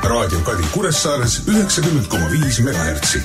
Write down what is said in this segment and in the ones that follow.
Raadio Kadi Kuressaares 90,5 MHz.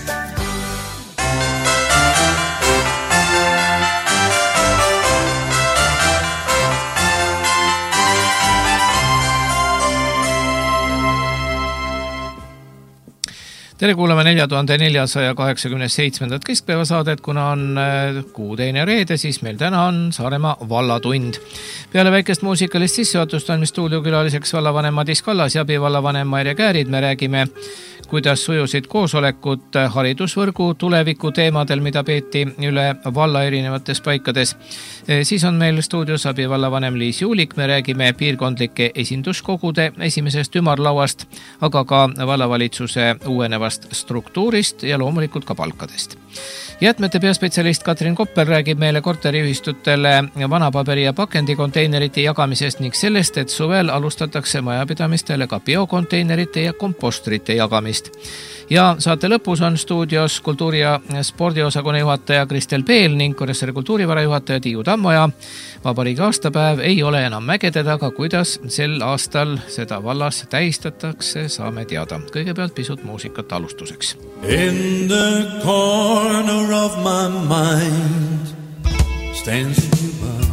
Tere kuulame 4487. keskpäevasaadet, kuna on kuu teine reede, siis meil täna on Saaremaa vallatund. Peale väikest muusikalist sissejuhatust on stuudiokülaliseks vallavanem Madis Kallas ja abivallavanem Maire Käärid. Me räägime, kuidas sujusid koosolekud haridusvõrgu tuleviku teemadel, mida peeti üle valla erinevates paikades. Siis on meil stuudios abivallavanem Liis Juulik. Me räägime piirkondlike esinduskogude esimesest ümarlauast, aga ka vallavalitsuse uuenevast struktuurist ja loomulikult ka palkadest. Jätmete peaspetsialist Katrin Koppel räägib meile korteriühistutele vanapaberi ja pakendikonteinerite jagamisest ning sellest, et suvel alustatakse majapidamistele ka biokonteinerite ja kompostrite jagamist. Ja saate lõpus on stuudios kultuuri- ja spordiosakonna juhataja Kristel Peel ning Kuressaare kultuurivara juhataja Tiiu Tammoja. Vabariigi aastapäev ei ole enam mägede taga, kuidas sel aastal seda vallas tähistatakse, saame teada. Kõigepealt pisut muusikat alustuseks. In the corner of my mind stands a jukebox.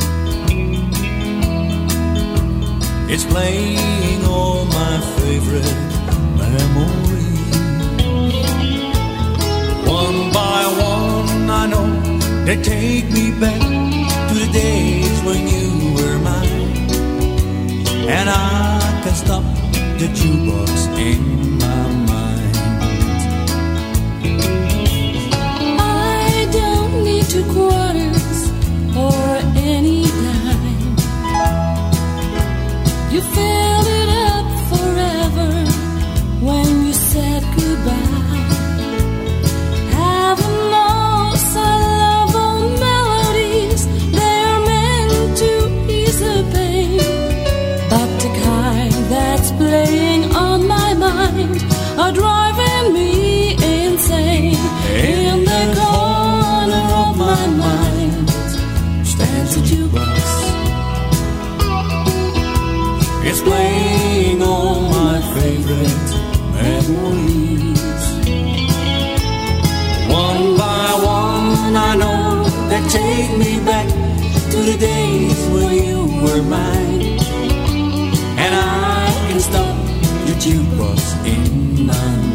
It's playing all my favorite memories. One by one I know they take me back to the days when you were mine. And I can stop the jukebox in my mind. I don't need 2 quarters or any dime. You filled it up forever when you said goodbye. Heaven knows I love all melodies. They're meant to ease the pain, but the kind that's playing on my mind are driving me insane. In the corner of my mind stands a jukebox. It's playing all my favorite memories. One by one I know they take me back to the days when you were mine. And I can stop the jukebox in my mind.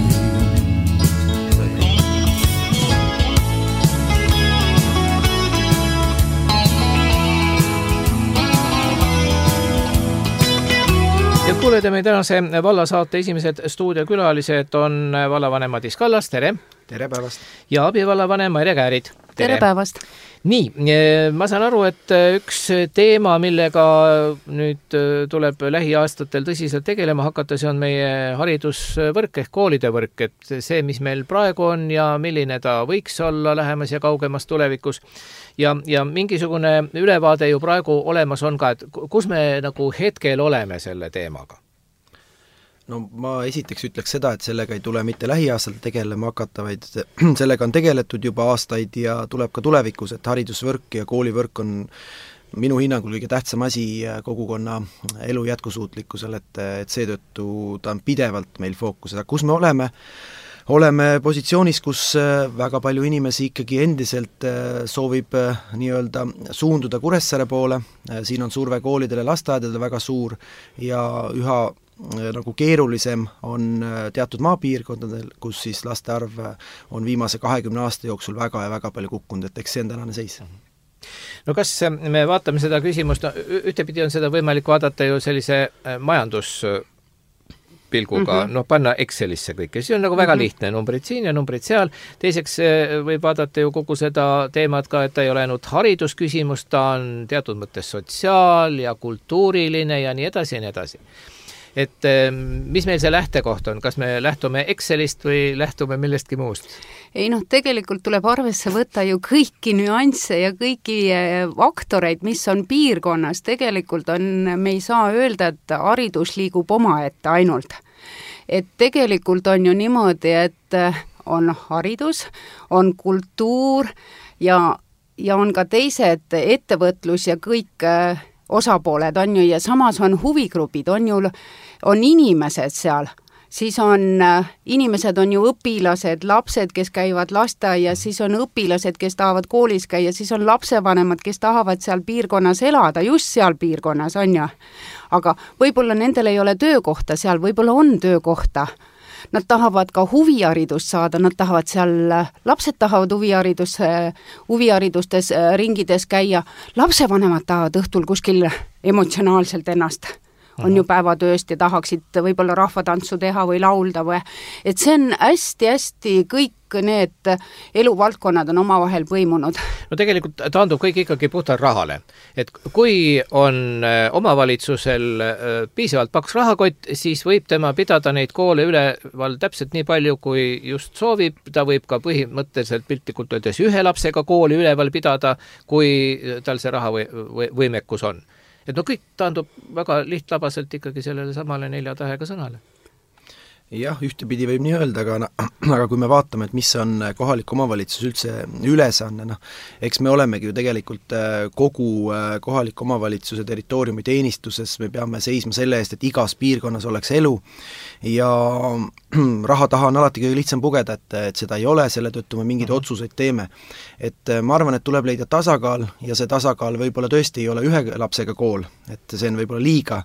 Ja kuulete meie tänase vallasaate esimesed stuudiokülalised on vallavanem Madis Kallas, tere! Tere päevast! Ja abivallavanem Maire Käärid. Tere päevast! Nii, ma saan aru, et üks teema, millega nüüd tuleb lähiaastatel tõsiselt tegelema hakata, see on meie haridusvõrk ehk koolide võrk, et see, mis meil praegu on ja milline ta võiks olla lähemas ja kaugemas tulevikus. Ja mingisugune ülevaade ju praegu olemas on ka, et kus me nagu hetkel oleme selle teemaga? No ma esiteks ütleks seda, et sellega ei tule mitte lähiaastal tegelema hakata, vaid sellega on tegeletud juba aastaid ja tuleb ka tulevikus, et haridusvõrk ja koolivõrk on minu hinnangul kõige tähtsam asi kogukonna elu jätkusuutlikkusel, et seetõttu ta on pidevalt meil fookuses. Kus me oleme? Oleme positsioonis, kus väga palju inimesi ikkagi endiselt soovib nii-öelda suunduda Kuressaare poole, siin on surve koolidele, lasteaedadele väga suur ja üha nagu keerulisem on teatud maapiirkondadel, kus siis laste arv on viimase 20 aasta jooksul väga ja väga palju kukkunud, et eks see on tänane seis. No kas me vaatame seda küsimust, ühtepidi on seda võimalik vaadata ju sellise majanduspilguga, panna Excelisse kõike, siis on nagu väga lihtne, numbrid siin ja numbrid seal, teiseks võib vaadata ju kogu seda teemat ka, et ta ei ole ainult haridusküsimus, ta on teatud mõttes sotsiaal ja kultuuriline ja nii edasi ja nii edasi. Et mis meil see lähtekoht on? Kas me lähtume Excelist või lähtume millestki muust? Ei tegelikult tuleb arvesse võtta ju kõiki nüansse ja kõiki faktoreid, mis on piirkonnas. Tegelikult me ei saa öelda, et haridus liigub omaette ainult. Et tegelikult on ju niimoodi, et on haridus, on kultuur ja on ka teised ettevõtlus ja kõik osapooled, on ju, ja samas on huvigrupid, on inimesed seal, siis on inimesed on ju õpilased, lapsed, kes käivad lasteaias, siis on õpilased, kes tahavad koolis käia, siis on lapsevanemad, kes tahavad seal piirkonnas elada, just seal piirkonnas, on ju. Aga võib-olla nendel ei ole töökohta seal, võib-olla on töökohta. Nad tahavad ka huviharidust saada, nad tahavad seal, lapsed tahavad huviharidustes ringides käia, lapsevanemad tahavad õhtul kuskil emotsionaalselt ennast on ju päevatööst ja tahaksid võib-olla rahvatantsu teha või laulda või, et see on hästi-hästi kõik need eluvaldkonnad on omavahel põimunud. No tegelikult taandub kõik ikkagi puhtalt rahale. Et kui on omavalitsusel piisavalt paks rahakott, siis võib tema pidada neid koole üleval täpselt nii palju, kui just soovib. Ta võib ka põhimõtteliselt piltlikult öeldes ühe lapsega kooli üleval pidada, kui tal see raha võimekus on. Et no kõik taandub väga lihtlabaselt ikkagi sellele samale 4 tähega sõnale. Jah, ühtepidi võib nii öelda, aga kui me vaatame, et mis on kohalik omavalitsus üldse ülesanne, eks me olemegi ju tegelikult kogu kohalik omavalitsuse territooriumi teenistuses, me peame seisma selle eest, et igas piirkonnas oleks elu ja raha taha on alati kõige lihtsam pugeda, et seda ei ole, selle tõttu me mingeid otsuseid teeme. Et ma arvan, et tuleb leida tasakaal ja see tasakaal võib-olla tõesti ei ole 1 lapsega kool, et see on võib-olla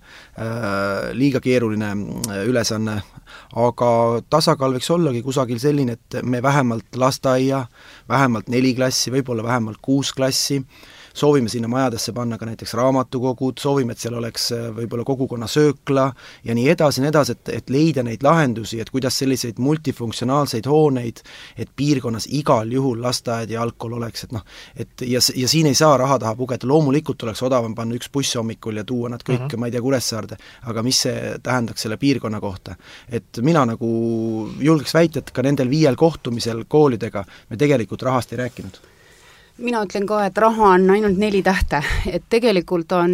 liiga keeruline ülesanne, aga tasakaal võiks ollagi kusagil selline, et me vähemalt lasteaia, vähemalt 4 klassi, võib-olla vähemalt 6 klassi, soovime sinna majadesse panna ka näiteks raamatukogud, soovime, et seal oleks võib-olla kogukonna söökla ja nii edasi, et leida neid lahendusi, et kuidas selliseid multifunktsionaalseid hooneid, et piirkonnas igal juhul lasteaed ja algkool oleks, ja siin ei saa raha taha pugeda, loomulikult oleks odavam panna 1 buss hommikul ja tuua nad kõik, ma ei tea, Kuressaarde, aga mis see tähendaks selle piirkonna kohta. Et mina nagu julgeks väita, et ka nendel 5 kohtumisel koolidega me tegelikult rahast ei rääkinud. Mina ütlen ka, et raha on ainult 4 tähte, et tegelikult on,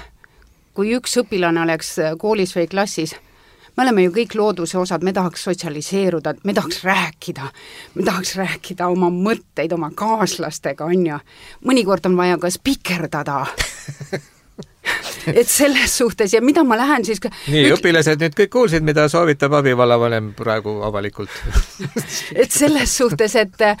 kui 1 õpilane oleks koolis või klassis, me oleme ju kõik looduse osad, me tahaks sotsialiseeruda, me tahaks rääkida oma mõtteid, oma kaaslastega, on ju. Mõnikord on vaja ka spikerdada. Et selles suhtes ja mida ma lähen siis nii, õpilased nüüd kõik kuulsid, mida soovitab abivallavanem praegu avalikult. Et selles suhtes,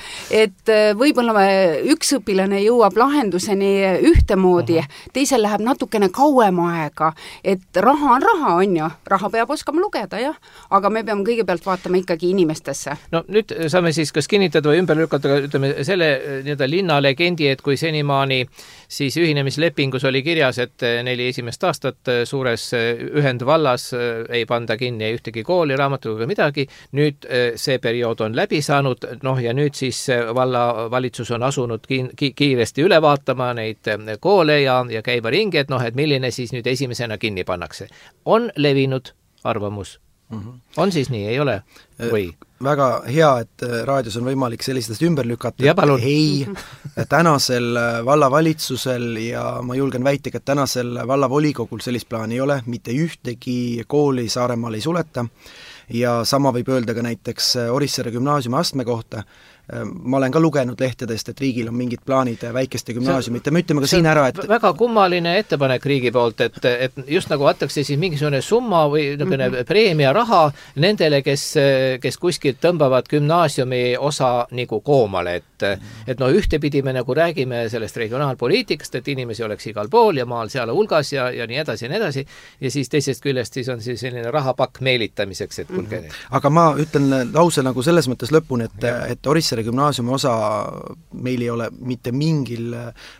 et võib-olla 1 õpilane jõuab lahenduseni ühtemoodi, teisel läheb natukene kauem aega, et raha on raha, on ju, raha peab oskama lugeda, jah, aga me peame kõigepealt vaatama ikkagi inimestesse. No nüüd saame siis kas kinnitada või ümber lükata, ütleme, selle linnalegendi, et kui senimaani siis ühinemislepingus oli kirjas, et 4 esimest aastat suures ühendvallas ei panda kinni ühtegi kooli, raamatukogu midagi. Nüüd see periood on läbi saanud, ja nüüd siis vallavalitsus on asunud kiiresti üle vaatama neid koole ja käiva ringi, et et milline siis nüüd esimesena kinni pannakse. On levinud arvamus. On siis nii, ei ole? Või? Väga hea, et raadios on võimalik sellistest ümber lükata. Ei, tänasel vallavalitsusel ja ma julgen väita, et tänasel vallavolikogul sellist plaani ei ole, mitte ühtegi kooli Saaremaal ei suleta ja sama võib öelda ka näiteks Orissaare gümnaasiumi astme kohta. Ma olen ka lugenud lehtedest, et riigil on mingid plaanid väikeste gümnaasiumite. Me ütleme ka siin ära, et väga kummaline ettepanek riigi poolt, et just nagu antakse siis mingisugune summa või preemia raha nendele, kes kuskilt tõmbavad gümnaasiumi osa nagu koomale, et ühtepidi me nagu räägime sellest regionaalpoliitikast, et inimesi oleks igal pool ja maal seal hulgas ja nii edasi ja nii edasi ja siis teisest küljest siis on siis selline rahapakk meelitamiseks, et kulge. Aga ma ütlen lause nagu selles mõttes lõpuni, et Orissaare gümnaasiumi osa meil ei ole mitte mingil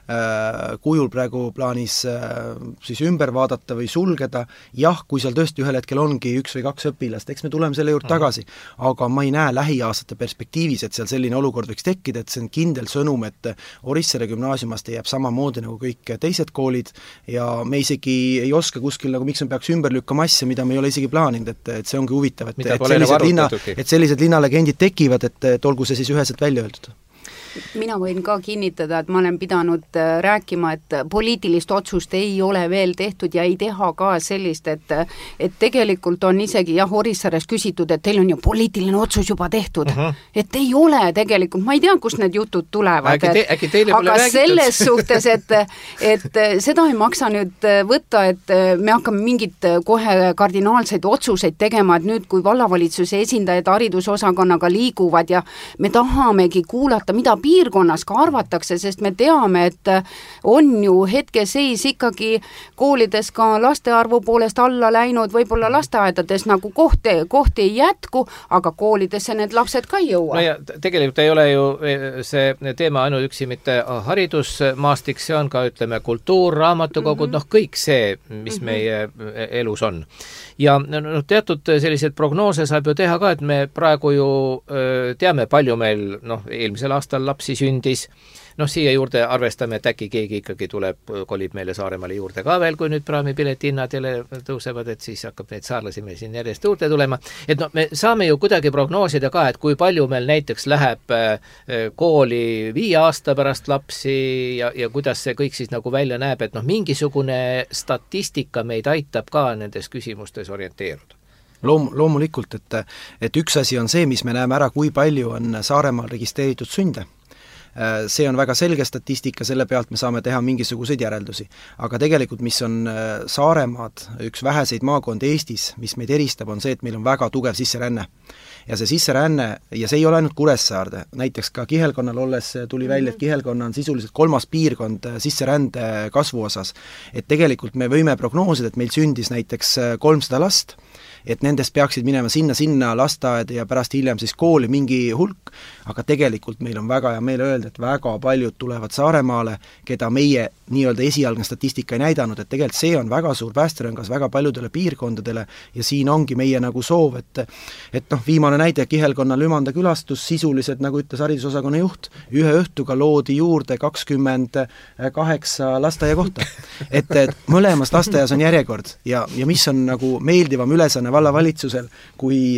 kujul praegu plaanis siis ümber vaadata või sulgeda. Jah, kui seal tõesti ühel hetkel ongi 1 või 2 õpilast, eks me tuleme selle juurde tagasi, aga ma ei näe lähiaastate perspektiivis, et seal selline olukord võiks tekkida, et see on kindel sõnum, et Orissaare gümnaasiumast jääb samamoodi nagu kõik teised koolid ja me isegi ei oska kuskil nagu miks me peaks ümber lükkama asja, mida me ei ole isegi plaaninud, et see ongi huvitav, et sellised linnalegendid tekivad, et olgu see siis üheselt välja öeldud. mina võin ka kinnitada, et ma olen pidanud rääkima, et poliitilist otsust ei ole veel tehtud ja ei teha ka sellist, et tegelikult on isegi Orissares küsitud, et teil on ju poliitiline otsus juba tehtud. Et ei ole tegelikult, ma ei tea, kust need jutud tulevad. Äkki teile pole aga räägitud? Selles suhtes, et seda ei maksa nüüd võtta, et me hakkame mingit kohe kardinaalseid otsuseid tegema, et nüüd, kui vallavalitsuse esindajad haridusosakonnaga liiguvad ja me tahamegi kuulata, mida piirkonnas ka arvatakse, sest me teame, et on ju hetkeseis ikkagi koolides ka laste arvu poolest alla läinud, võib-olla lasteaedades nagu kohti ei jätku, aga koolidesse need lapsed ka ei jõua. No ja tegelikult ei ole ju see teema ainult üksi mitte haridusmaastik, see on ka, ütleme, kultuur, raamatukogud, kõik see, mis meie elus on. Ja teatud sellised prognoose saab ju teha ka, et me praegu ju teame, palju meil eelmisel aastal lapsi sündis. Siia juurde arvestame, et äkki keegi ikkagi kolib meile Saaremaale juurde ka veel, kui nüüd praamipileti hinnad jälle tõusevad, et siis hakkab neid saarlasi meil siin järjest juurde tulema. Et me saame ju kuidagi prognoosida ka, et kui palju meil näiteks läheb kooli 5 aasta pärast lapsi ja kuidas see kõik siis nagu välja näeb, et mingisugune statistika meid aitab ka nendes küsimustes orienteeruda. Loomulikult, et üks asi on see, mis me näeme ära, kui palju on Saaremaal registreeritud sünde. See on väga selge statistika, selle pealt me saame teha mingisuguseid järeldusi. Aga tegelikult, mis on Saaremaad, üks väheseid maakondi Eestis, mis meid eristab, on see, et meil on väga tugev sisseränne. Ja see sisseränne, ja see ei ole ainult Kuressaarde, näiteks ka Kihelkonnal olles tuli välja, et Kihelkonna on sisuliselt 3. piirkond sisserände kasvu osas. Et tegelikult me võime prognoosida, et meil sündis näiteks 300 last, et nendest peaksid minema sinna lasteaed ja pärast hiljem siis kooli mingi hulk, aga tegelikult meil on väga hea meel öelda, et väga paljud tulevad Saaremaale, keda meie nii-öelda esialgne statistika ei näidanud, et tegelikult see on väga suur päästerõngas väga paljudele piirkondadele ja siin ongi meie nagu soov, et viimane näide Kihelkonna Lümanda külastus sisuliselt, nagu ütles haridusosakonna juht, ühe õhtuga loodi juurde 28 lasteaia kohta. Et mõlemas lasteaias on järjekord ja mis on nagu meeldivam ülesanne vallavalitsusel, kui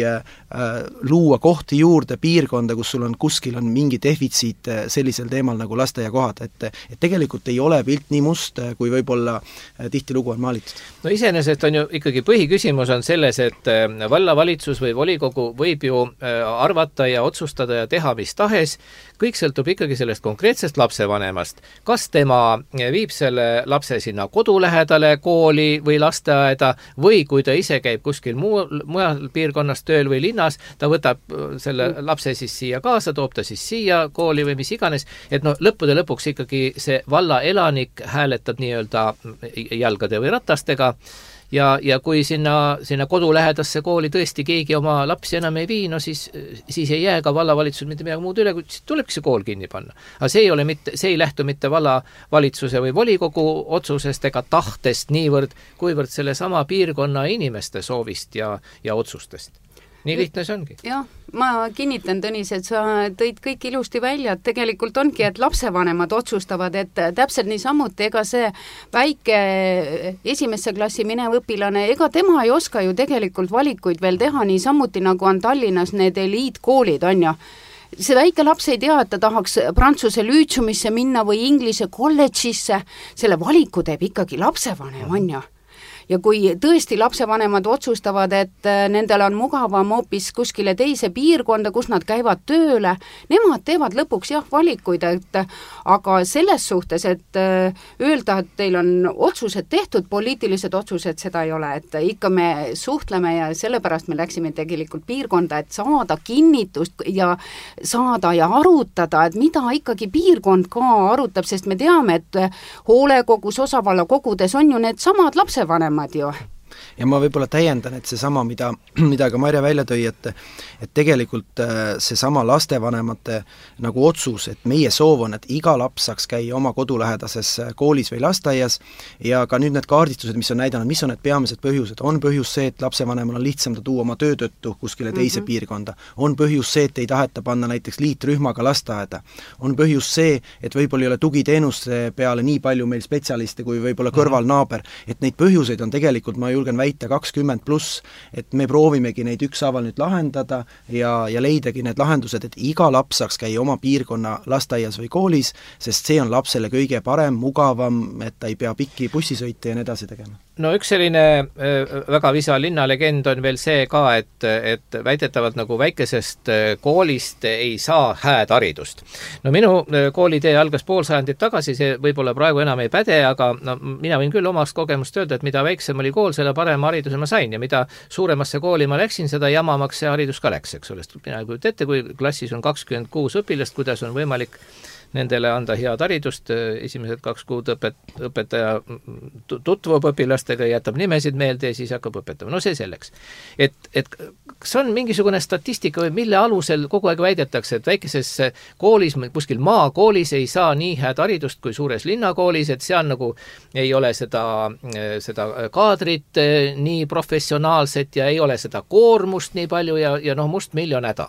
luua kohti juurde piirkonda, kus sul on kuskil on mingi defitsiit sellisel teemal nagu lasteaiakohad, et tegelikult ei ole pilt nii must, kui võib-olla tihtilugu on maalitud. Iseenesest on ju ikkagi põhiküsimus on selles, et vallavalitsus või volikogu võib ju arvata ja otsustada ja teha mis tahes, kõik sõltub ikkagi sellest konkreetsest lapsevanemast. Kas tema viib selle lapse sinna kodu lähedale kooli või lasteaeda või kui ta ise käib kuskil mujal piirkonnas tööl või linnas, ta võtab selle lapse siis siia kaasa, toob ta siis siia kooli või mis iganes, et lõppude lõpuks ikkagi see valla elanik hääletab nii-öelda jalgade või ratastega ja kui sinna kodulähedasse kooli tõesti keegi oma lapsi enam ei vii, siis ei jää ka vallavalitsus mitte midagi muud üle, kui tulebki see kool kinni panna. Aga see ei lähtu mitte vallavalitsuse või volikogu otsusest ega tahtest niivõrd, kuivõrd selle sama piirkonna inimeste soovist ja otsustest. Nii lihtne see ongi. Jah, ma kinnitan, Tõnis, et sa tõid kõik ilusti välja, et tegelikult ongi, et lapsevanemad otsustavad, et täpselt nii samuti, ega see väike esimesse klassi minev õpilane, ega tema ei oska ju tegelikult valikuid veel teha, nii samuti nagu on Tallinnas need eliitkoolid, on ju. See väike laps ei tea, et ta tahaks Prantsuse lüütsumisse minna või Inglise kolledžisse, selle valiku teeb ikkagi lapsevanem, on ju. Ja kui tõesti lapsevanemad otsustavad, et nendel on mugavam hoopis kuskile teise piirkonda, kus nad käivad tööle, nemad teevad lõpuks valikuid, aga selles suhtes, et öelda, et teil on otsused tehtud, poliitilised otsused, seda ei ole, et ikka me suhtleme ja sellepärast me läksime tegelikult piirkonda, et saada kinnitust ja saada ja arutada, et mida ikkagi piirkond ka arutab, sest me teame, et hoolekogus, osavallakogudes on ju need samad lapsevanemad ju. Ja ma võib-olla täiendan, et see sama, mida ka Marja välja tõi, et tegelikult see sama lastevanemate nagu otsus, et meie soov on, et iga laps saaks käia oma kodulähedases koolis või lasteaias ja ka nüüd need kaardistused, mis on näidanud, mis on need peamised põhjused. On põhjus see, et lapsevanemal on lihtsam ta tuua oma töö tõttu kuskile teise piirkonda. On põhjus see, et ei taheta panna näiteks liitrühmaga lasteaeda. On põhjus see, et võib-olla ei ole tugiteenuste peale nii palju meil spetsialiste kui võib-olla kõrvalnaaber. Et neid põhjuseid on tegelikult, ma julgen väita 20+, et me proovimegi neid ükshaaval nüüd lahendada ja leidagi need lahendused, et iga laps saaks käia oma piirkonna lasteaias või koolis, sest see on lapsele kõige parem, mugavam, et ta ei pea pikki bussisõite ja nii edasi tegema. No üks selline väga visa linnalegend on veel see ka, et väidetavalt nagu väikesest koolist ei saa hääd haridust. No minu koolitee algas pool sajandit tagasi, see võib-olla praegu enam ei päde, aga no, mina võin küll omast kogemust öelda, et mida väiksem oli kool, selle parema hariduse ma sain ja mida suuremasse kooli ma läksin, seda jamamaks see haridus ka läks, eks ole. Mina ei kujuta ette, kui klassis on 26 õpilast, kuidas on võimalik nendele anda head haridust, esimesed 2 kuud õpetaja tutvub õpilastega, jätab nimesid meelde ja siis hakkab õpetama. No see selleks. Et kas on mingisugune statistika või mille alusel kogu aeg väidetakse, et väikeses koolis, kuskil maakoolis ei saa nii head haridust kui suures linnakoolis, et seal nagu ei ole seda kaadrit nii professionaalset ja ei ole seda koormust nii palju ja noh, must miljon häda.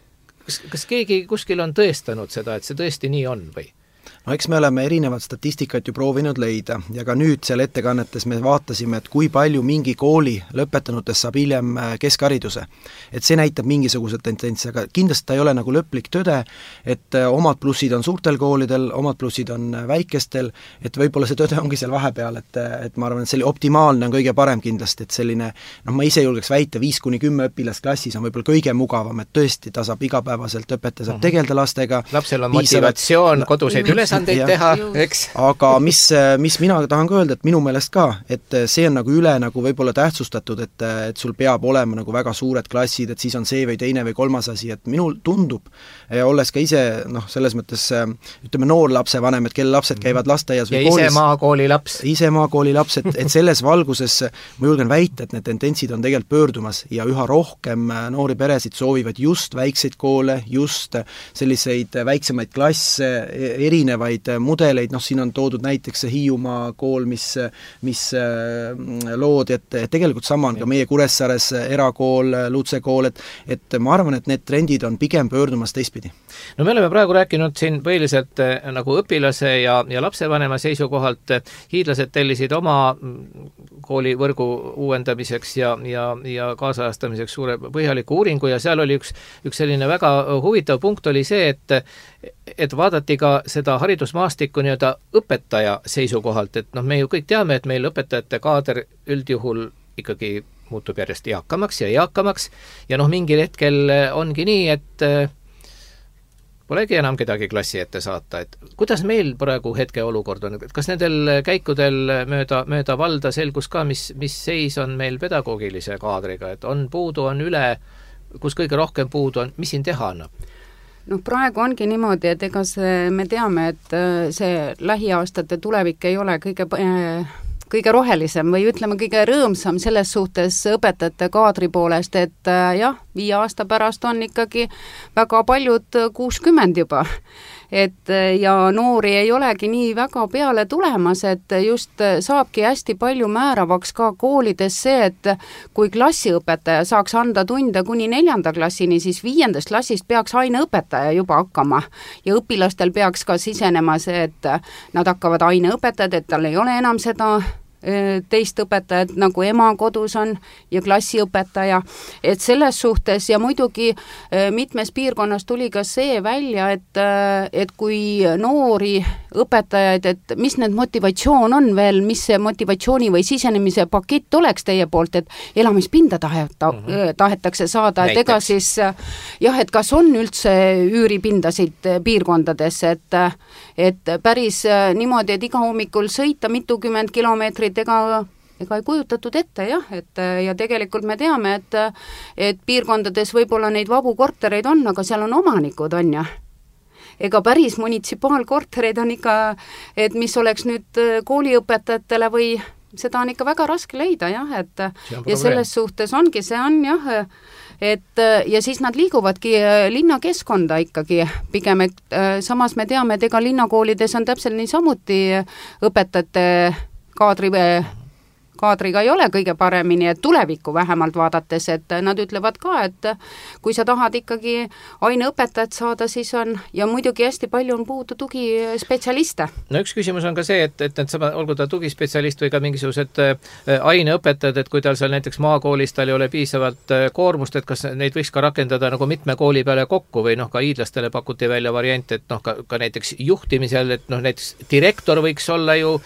Kas keegi kuskil on tõestanud seda, et see tõesti nii on või? No eks me oleme erinevad statistikat ju proovinud leida ja ka nüüd seal ettekannetes me vaatasime, et kui palju mingi kooli lõpetanutest saab hiljem keskhariduse. Et see näitab mingisugused tendentsi, aga kindlasti ta ei ole nagu lõplik tõde, et omad plussid on suurtel koolidel, omad plussid on väikestel, et võib-olla see tõde ongi seal vahepeal, et ma arvan, et selline optimaalne on kõige parem kindlasti, et selline, ma ise julgeks väita, 5-10 õpilast klassis on võib-olla kõige mugavam, et tõesti ta saab igapäevaselt, õpetaja saab tegeleda lastega. Lapsel on motivatsioon koduseid ülesandeid teha, eks? Aga mis mina tahan ka öelda, et minu meelest ka, et see on nagu üle nagu võib-olla tähtsustatud, et sul peab olema nagu väga suured klassid, et siis on see või teine või kolmas asi, et minul tundub, olles ka ise selles mõttes ütleme noor lapsevanem, et kelle lapsed käivad lasteaias või koolis. Ise maakooli laps, et selles valguses ma julgen väita, et need tendentsid on tegelikult pöördumas ja üha rohkem noori peresid soovivad just väikseid koole, just selliseid väiksemaid klasse, erinevaid mudeleid, siin on toodud näiteks see Hiiumaa kool, mis loodi, et tegelikult sama on ka meie Kuressaares erakool, Lutse kool, et ma arvan, et need trendid on pigem pöördumas teistpidi. No me oleme praegu rääkinud siin põhiliselt nagu õpilase ja lapsevanema seisukohalt. Hiidlased tellisid oma koolivõrgu uuendamiseks ja kaasajastamiseks suure põhjaliku uuringu ja seal oli üks selline väga huvitav punkt oli see, et vaadati ka seda haridusmaastikku nii-öelda õpetaja seisukohalt, et me ju kõik teame, et meil õpetajate kaader üldjuhul ikkagi muutub järjest eakamaks ja mingil hetkel ongi nii, et polegi enam kedagi klassi ette saata, et kuidas meil praegu hetke olukord on, kas nendel käikudel mööda valda selgus ka, mis seis on meil pedagoogilise kaadriga, et on puudu, on üle, kus kõige rohkem puudu on, mis siin teha annab? Praegu ongi niimoodi, et ega me teame, et see lähiaastate tulevik ei ole kõige rohelisem või ütleme kõige rõõmsam selles suhtes õpetajate kaadri poolest, et 5 aasta pärast on ikkagi väga paljud 60 juba. Ja noori ei olegi nii väga peale tulemas, et just saabki hästi palju määravaks ka koolides see, et kui klassiõpetaja saaks anda tunde kuni 4. klassini, siis 5. klassist peaks aineõpetaja juba hakkama ja õpilastel peaks ka sisenema see, et nad hakkavad aineõpetajad, et tal ei ole enam seda teist õpetajat, nagu ema kodus on ja klassiõpetaja, et selles suhtes ja muidugi mitmes piirkonnas tuli ka see välja, et kui noori õpetajaid, et mis need motivatsioon on veel, mis see motivatsiooni või sisenemise pakett oleks teie poolt, et elamispinda tahetakse saada, et ega siis et kas on üldse üüripindasid piirkondades, et päris niimoodi, et iga hommikul sõita mitukümmend kilomeetrit, ega ei kujutatud ette ja tegelikult me teame, et piirkondades võib-olla neid vabu kortereid on, aga seal on omanikud, on ja. Ega päris munitsipaalkortereid on ikka, et mis oleks nüüd kooliõpetajatele või seda on ikka väga raske leida, et ja selles suhtes ongi, see on et ja siis nad liiguvadki linnakeskkonda ikkagi pigem, et samas me teame, et ega linnakoolides on täpselt niisamuti õpetajate kaadriga ei ole kõige paremini, et tulevikku vähemalt vaadates, et nad ütlevad ka, et kui sa tahad ikkagi aineõpetajat saada, siis on, ja muidugi hästi palju on puudu tugispetsialiste. No üks küsimus on ka see, et olgu ta tugispetsialist või ka mingisugused aineõpetajad, et kui tal seal näiteks maakoolis tal ei ole piisavalt koormust, et kas neid võiks ka rakendada nagu mitme kooli peale kokku või ka hiidlastele pakuti välja variant, et ka näiteks juhtimisel, et näiteks direktor võiks olla ju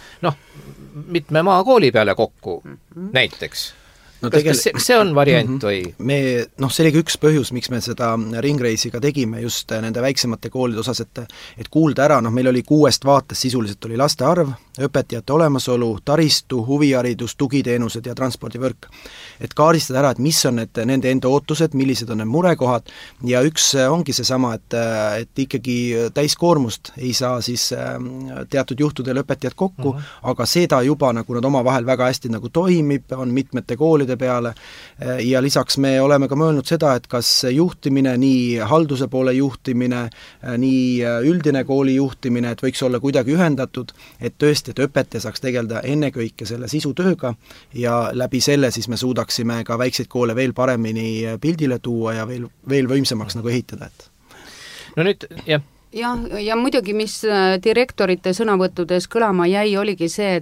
mitme maakooli peale kokku näiteks. Kas see on variant või? See oli üks põhjus, miks me seda ringreisiga tegime just nende väiksemate koolide osas, et kuulda ära, meil oli 6 vaates sisuliselt oli laste arv, õpetajate olemasolu, taristu, huviharidus, tugiteenused ja transpordivõrk. Et kaardistada ära, et mis on nende enda ootused, millised on need murekohad ja üks ongi seesama, et ikkagi täiskoormust ei saa siis teatud juhtudel õpetajad kokku, aga seda juba nagu nad omavahel väga hästi nagu toimib, on mitmete koolide peale ja lisaks me oleme ka mõelnud seda, et kas juhtimine, nii halduse poole juhtimine, nii üldine kooli juhtimine, et võiks olla kuidagi ühendatud, et tõesti, et õpetaja saaks tegeleda ennekõike selle sisutööga ja läbi selle siis me suudaksime ka väikseid koole veel paremini pildile tuua ja veel võimsamaks nagu ehitada. No nüüd, jah. Ja muidugi, mis direktorite sõnavõttudes kõlama jäi, oligi see,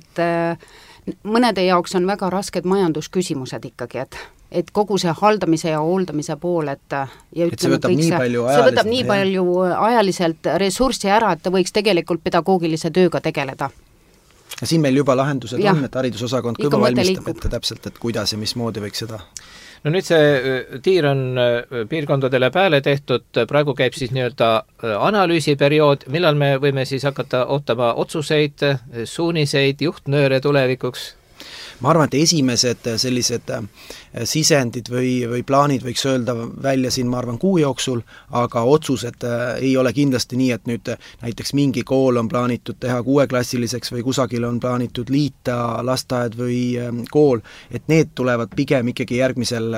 et mõnede jaoks on väga rasked majandusküsimused ikkagi, et kogu see haldamise ja hooldamise pool, ja see võtab nii palju ajaliselt ressurssi ära, et ta võiks tegelikult pedagoogilise tööga tegeleda. Ja siin meil juba lahendused on, et haridusosakond kõva valmistab ette täpselt, et kuidas ja mismoodi võiks seda. No nüüd see tiir on piirkondadele pääle tehtud, praegu käib siis nii-öelda analüüsiperiood, millal me võime siis hakata ootama otsuseid, suuniseid, juhtnööre tulevikuks? Ma arvan, et esimesed sellised sisendid või plaanid võiks öelda välja siin, ma arvan, kuu jooksul, aga otsused ei ole kindlasti nii, et nüüd näiteks mingi kool on plaanitud teha 6-klassiliseks või kusagil on plaanitud liita lasteaed või kool, et need tulevad pigem ikkagi järgmisel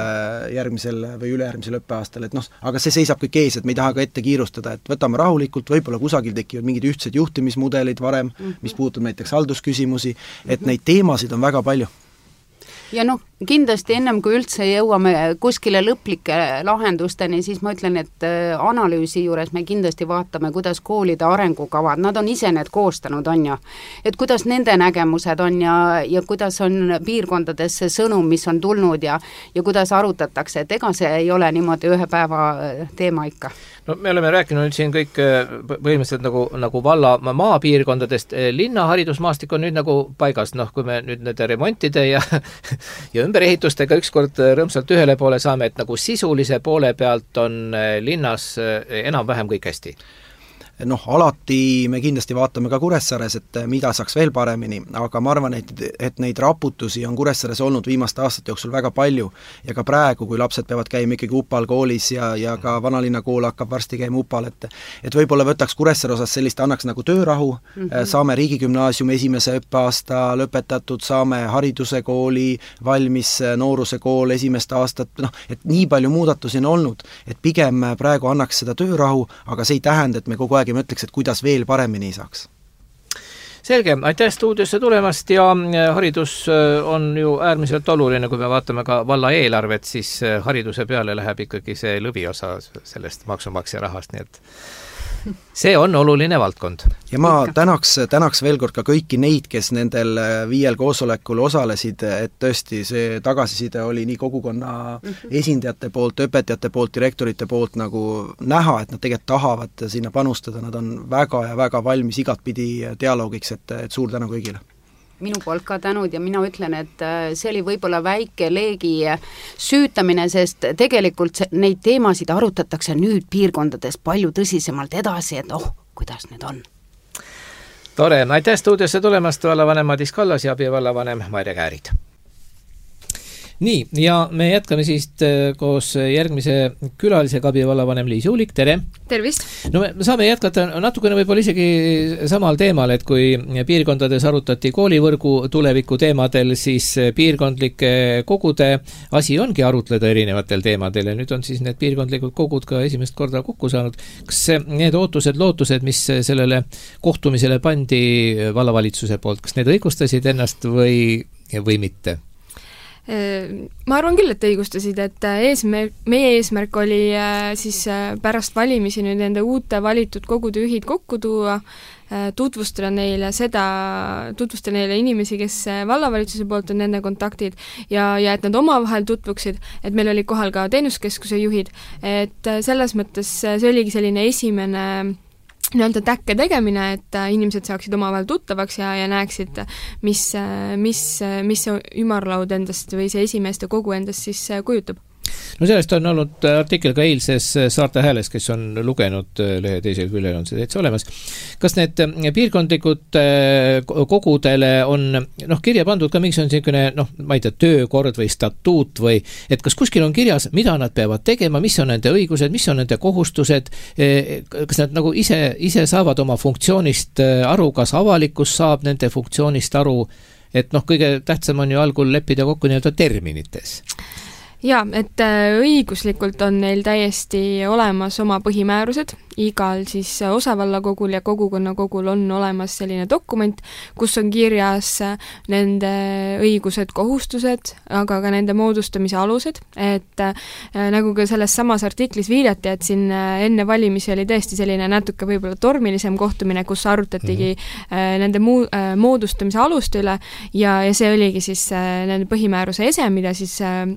või ülejärgmisel õppeaastal, et aga see seisab kõik ees, et me ei taha ka ette kiirustada, et võtame rahulikult, võib-olla kusagil tekivad mingid ühtsed juhtimismudelid varem, mis puutub näiteks haldusküsimusi, et neid teemasid on väga palju. Ja kindlasti ennem kui üldse jõuame kuskile lõplike lahendusteni, siis ma ütlen, et analüüsi juures me kindlasti vaatame, kuidas koolide arengukavad, nad on ise need koostanud, on ju. Et kuidas nende nägemused on ja kuidas on piirkondades see sõnum, mis on tulnud ja kuidas arutatakse, et ega see ei ole niimoodi ühe päeva teema ikka. No me oleme rääkinud siin kõik põhimõtteliselt nagu valla maapiirkondadest, linna haridusmaastik on nüüd nagu paigas, kui me nüüd nende remontide ja ümberehitustega ükskord rõõmsalt ühele poole saame, et nagu sisulise poole pealt on linnas enam-vähem kõik hästi. Alati me kindlasti vaatame ka Kuressaares, et mida saaks veel paremini, aga ma arvan, et neid raputusi on Kuressaares olnud viimaste aastate jooksul väga palju ja ka praegu, kui lapsed peavad käima ikkagi Upal koolis ja ka vanalinna kool hakkab varsti käima Upal, et võib-olla võtaks Kuressaare osas sellist, annaks nagu töörahu, saame riigigümnaasiumi esimese õppeaasta lõpetatud, saame hariduse kooli valmis, nooruse kool esimest aastat, et nii palju muudatusi on olnud, et pigem praegu annaks seda töörahu, aga see ei tähenda, et me kogu aeg ma ütleks, et kuidas veel paremini saaks. Selge, aitäh stuudiosse tulemast ja haridus on ju äärmiselt oluline, kui me vaatame ka valla eelarvet, siis hariduse peale läheb ikkagi see lõviosa sellest maksumaksja rahast, nii et see on oluline valdkond. Ja ma tänaks veel kord ka kõiki neid, kes nendel 5 koosolekul osalesid, et tõesti see tagasiside oli nii kogukonna esindajate poolt, õpetajate poolt, direktorite poolt nagu näha, et nad tegelikult tahavad sinna panustada, nad on väga ja väga valmis igatpidi dialoogiks, et suur tänu kõigile. Minu poolt ka tänud ja mina ütlen, et see oli võib-olla väike leegi süütamine, sest tegelikult neid teemasid arutatakse nüüd piirkondades palju tõsisemalt edasi, et kuidas need on. Tore, aitäh stuudiosse tulemast, vallavanem Madis Kallas ja abivallavanem Maire Käärid. Nii, ja me jätkame siis koos järgmise külalisega abivallavanem Liis Uulik, tere! Tervist! No me saame jätkata natukene võib-olla isegi samal teemal, et kui piirkondades arutati koolivõrgu tuleviku teemadel, siis piirkondlike kogude asi ongi arutleda erinevatel teemadel ja nüüd on siis need piirkondlikud kogud ka esimest korda kokku saanud. Kas need lootused, mis sellele kohtumisele pandi vallavalitsuse poolt, kas need õigustasid ennast või mitte? Ma arvan küll, et õigustasid, et meie eesmärk oli siis pärast valimisi nüüd nende uute valitud kogude ühid kokku tuua, tutvustada neile inimesi, kes vallavalitsuse poolt on nende kontaktid ja et nad omavahel tutvuksid, et meil oli kohal ka teenuskeskuse juhid, et selles mõttes see oligi selline esimene nii-öelda täkke tegemine, et inimesed saaksid omavahel tuttavaks ja näeksid, mis see ümarlaud endast või see esimeeste kogu endast siis kujutab. No sellest on olnud artikkel ka eilses Saarte Hääles, kes on lugenud lehe teisel küljel, on see täitsa olemas. Kas need piirkondlikud kogudele on kirja pandud ka mingisugune selline, ma ei tea, töökord või statuut või et kas kuskil on kirjas, mida nad peavad tegema, mis on nende õigused, mis on nende kohustused, kas nad nagu ise saavad oma funktsioonist aru, kas avalikkus saab nende funktsioonist aru, et kõige tähtsam on ju algul leppida kokku nii-öelda terminites? Jaa, et õiguslikult on neil täiesti olemas oma põhimäärused, igal siis osavallakogul ja kogukonnakogul on olemas selline dokument, kus on kirjas nende õigused, kohustused, aga ka nende moodustamise alused, et nagu ka selles samas artiklis viidati, et siin enne valimisi oli tõesti selline natuke võib-olla tormilisem kohtumine, kus arutatigi nende moodustamise aluste üle ja see oligi siis nende põhimääruse ese, mida siis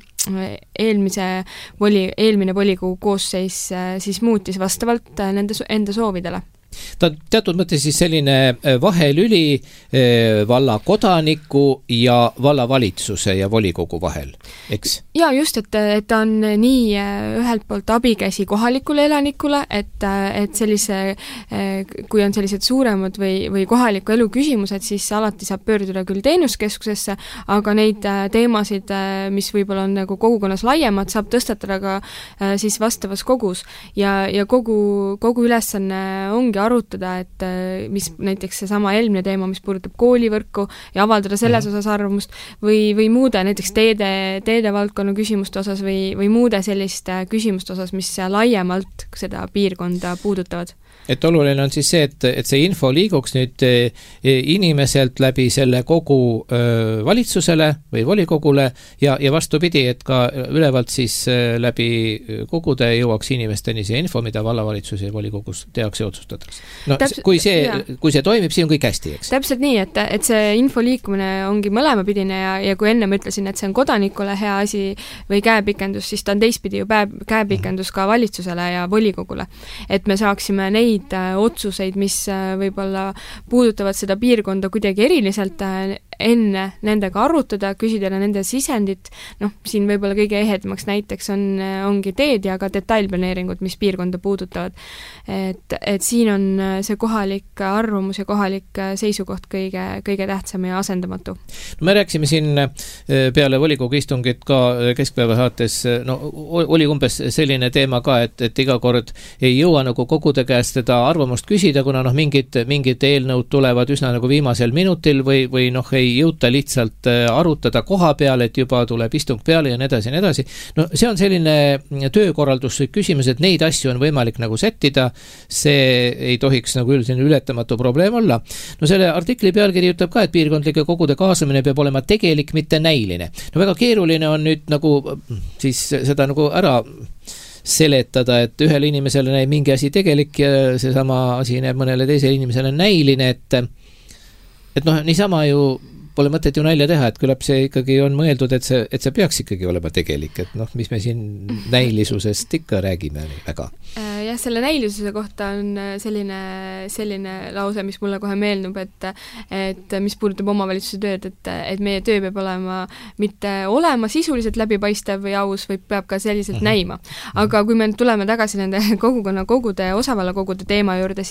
eelmine volikogu koosseis siis muutis vastavalt nende enda soovidele. Ta on teatud mõttes siis selline vahelüli valla kodaniku ja vallavalitsuse ja volikogu vahel, eks? Ja just, et ta on nii ühelt poolt abikäsi kohalikule elanikule, et sellise, kui on sellised suuremad või kohaliku elu küsimused, siis alati saab pöörduda küll teenuskeskusesse, aga neid teemasid, mis võib-olla on nagu kogukonnas laiemad, saab tõstatada ka siis vastavas kogus ja kogu ülesanne ongi arutada, et mis näiteks seesama eelmine teema, mis puudutab koolivõrku ja avaldada selles osas arvamust või muude näiteks teede valdkonna küsimuste osas või muude selliste küsimuste osas, mis laiemalt seda piirkonda puudutavad. Et oluline on siis see, et see info liiguks nüüd inimeselt läbi selle kogu valitsusele või volikogule ja vastupidi, et ka ülevalt siis läbi kogude jõuaks inimesteni see info, mida vallavalitsus ja volikogus tehakse ja otsustatakse. Kui see toimib, siis on kõik hästi, eks? Täpselt nii, et see info liikumine ongi mõlemapidine ja kui enne ütlesin, et see on kodanikule hea asi või käepikendus, siis ta on teistpidi ju käepikendus ka valitsusele ja volikogule. Et me saaksime neid otsuseid, mis võib-olla puudutavad seda piirkonda kuidagi eriliselt enne nendega arutada, küsida nende sisendit, siin võib-olla kõige ehedamaks näiteks ongi teed ja ka detailplaneeringud, mis piirkonda puudutavad. Et siin on see kohalik arvamus ja kohalik seisukoht kõige tähtsam ja asendamatu. Me rääksime siin peale volikogu istungit ka keskpäeva saates, oli umbes selline teema ka, et iga kord ei jõua nagu kogude käest seda arvamust küsida, kuna mingid eelnõud tulevad üsna nagu viimasel minutil või ei jõuta lihtsalt arutada koha peal, et juba tuleb istung peale ja nii edasi ja nii edasi. See on selline töökorralduslik küsimus, et neid asju on võimalik nagu sättida, see ei tohiks nagu ületamatu probleem olla. Selle artikli pealkiri ütleb ka, et piirkondlike kogude kaasamine peab olema tegelik, mitte näiline. Väga keeruline on nüüd nagu siis seda nagu ära seletada, et ühele inimesele näeb mingi asi tegelik ja seesama asi näeb mõnele teisele inimesele näiline, et niisama ju pole mõtet ju nalja teha, et küllap see ikkagi on mõeldud, et see peaks ikkagi olema tegelik, et mis me siin näilisusest ikka räägime väga. Jah, selle näilisuse kohta on selline lause, mis mulle kohe meenub, et mis puudutab omavalitsuse tööd, et meie töö peab olema mitte olema sisuliselt läbipaistev või aus, või peab ka selliselt näima. Aga kui me tuleme tagasi nende kogude, osavallakogude teema juurde,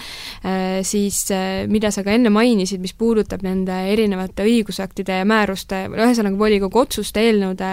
siis mida sa ka enne mainisid, mis puudutab nende erinevate õigusaktide ja määruste, ühesõnaga volikogu otsuste eelnõude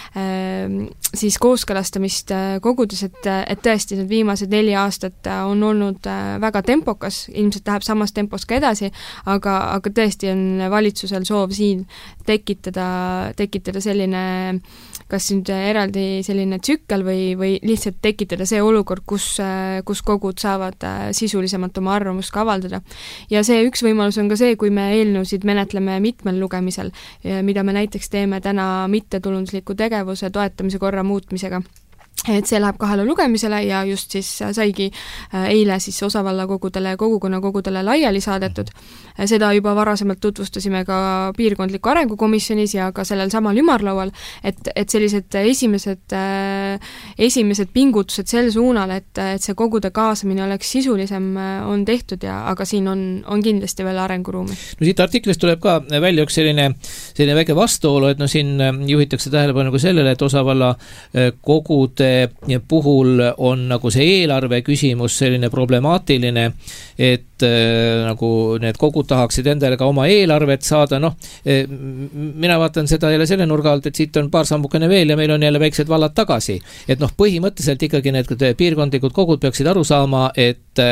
siis kooskõlastamist kogudes, et tõesti need viimased 4 aastat on olnud väga tempokas, ilmselt läheb samas tempos ka edasi, aga tõesti on valitsusel soov siin tekitada selline, kas nüüd eraldi selline tsükkel või lihtsalt tekitada see olukord, kus kogud saavad sisulisemalt oma arvamust ka avaldada. Ja see üks võimalus on ka see, kui me eelnõusid menetleme mitmel lugemisel, mida me näiteks teeme täna mittetulundusliku tegevuse toetamise korra muutmisega. Et see läheb 2 lugemisele ja just siis saigi eile siis osavallakogudele ja kogukonnakogudele laiali saadetud. Seda juba varasemalt tutvustasime ka piirkondliku arengukomisjonis ja ka sellel samal ümarlaual, et sellised esimesed pingutused sel suunal, et see kogude kaasamine oleks sisulisem, on tehtud aga siin on kindlasti veel arenguruumi. No siit artiklist tuleb ka välja üks selline väike vastuolu, et siin juhitakse tähelepanu ka sellele, et osavalla kogude puhul on nagu see eelarve küsimus selline problemaatiline, et nagu need kogud tahaksid endale ka oma eelarvet saada, mina vaatan seda jälle selle nurga alt, et siit on paar sammukene veel ja meil on jälle väiksed vallad tagasi. Et põhimõtteliselt ikkagi need piirkondlikud kogud peaksid aru saama, et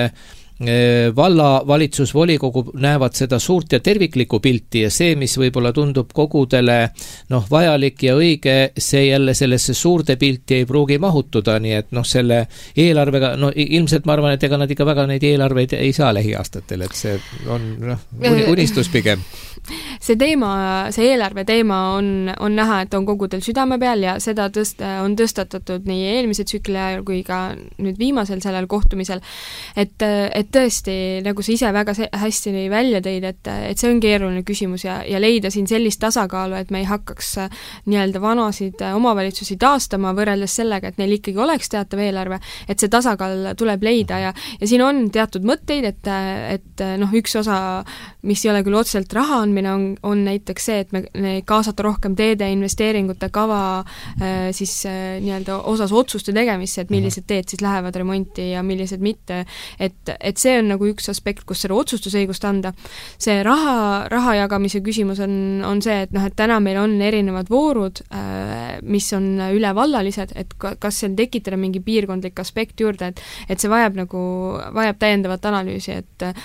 valla, valitsus, volikogu näevad seda suurt ja terviklikku pilti ja see, mis võib-olla tundub kogudele vajalik ja õige, see jälle sellesse suurde pilti ei pruugi mahutuda, nii et selle eelarvega, ilmselt ma arvan, et ega nad ikka väga neid eelarveid ei saa lähiaastatel, et see on unistus pigem. See eelarve teema on näha, et on kogudel südame peal ja seda on tõstatatud nii eelmise tsükli ajal kui ka nüüd viimasel sellel kohtumisel, et tõesti, nagu sa ise väga hästi välja tõid, et see on keeruline küsimus ja leida siin sellist tasakaalu, et me ei hakkaks nii-öelda vanasid omavalitsusi taastama võrreldes sellega, et neil ikkagi oleks teatav eelarve, et see tasakaal tuleb leida ja siin on teatud mõtteid, et üks osa, mis ei ole küll otseselt raha andmine, on näiteks see, et me kaasata rohkem teede investeeringute kava siis nii-öelda osas otsuste tegemisse, et millised teed siis lähevad remonti ja millised mitte, et see on nagu üks aspekt, kus seda otsustusõigust anda. See raha jagamise küsimus on see, et et täna meil on erinevad voorud, mis on ülevallalised, et kas seal tekitada mingi piirkondlik aspekt juurde, et see vajab täiendavat analüüsi,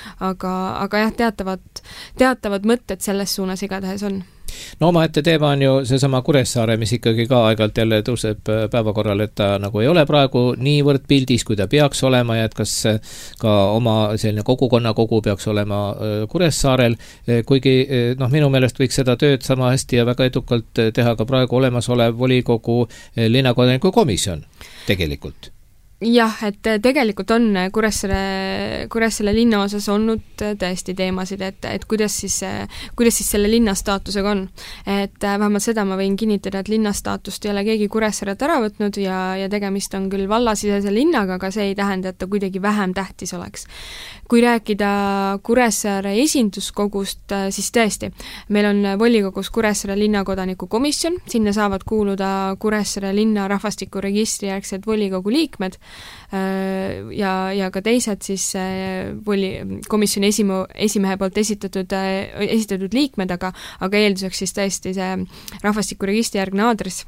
aga jah, teatavad mõtted selles suunas igatahes on. No omaette teema on ju seesama Kuressaare, mis ikkagi ka aegalt jälle tõuseb päevakorral, et ta nagu ei ole praegu niivõrd pildis, kui ta peaks olema ja et kas ka oma selline kogu peaks olema Kuressaarel, kuigi minu meelest võiks seda tööd sama hästi ja väga edukalt teha ka praegu olemasolev volikogu linnakodaniku komisjon tegelikult. Jah, et tegelikult on Kuressaare linna osas olnud tõesti teemasid, et kuidas siis selle linna staatusega on. Et vähemalt seda ma võin kinnitada, et linna staatust ei ole keegi Kuressaaret ära võtnud ja tegemist on küll vallasisese linnaga, aga see ei tähenda, et ta kuidagi vähem tähtis oleks. Kui rääkida Kuressaare esinduskogust, siis tõesti, meil on volikogus Kuressaare linnakodaniku komisjon, sinna saavad kuuluda Kuressaare linna rahvastikuregistri järgsed volikogu liikmed ja ka teised siis komisjoni esimehe poolt esitatud liikmed, aga eelduseks siis tõesti see rahvastikuregistri järgne aadress.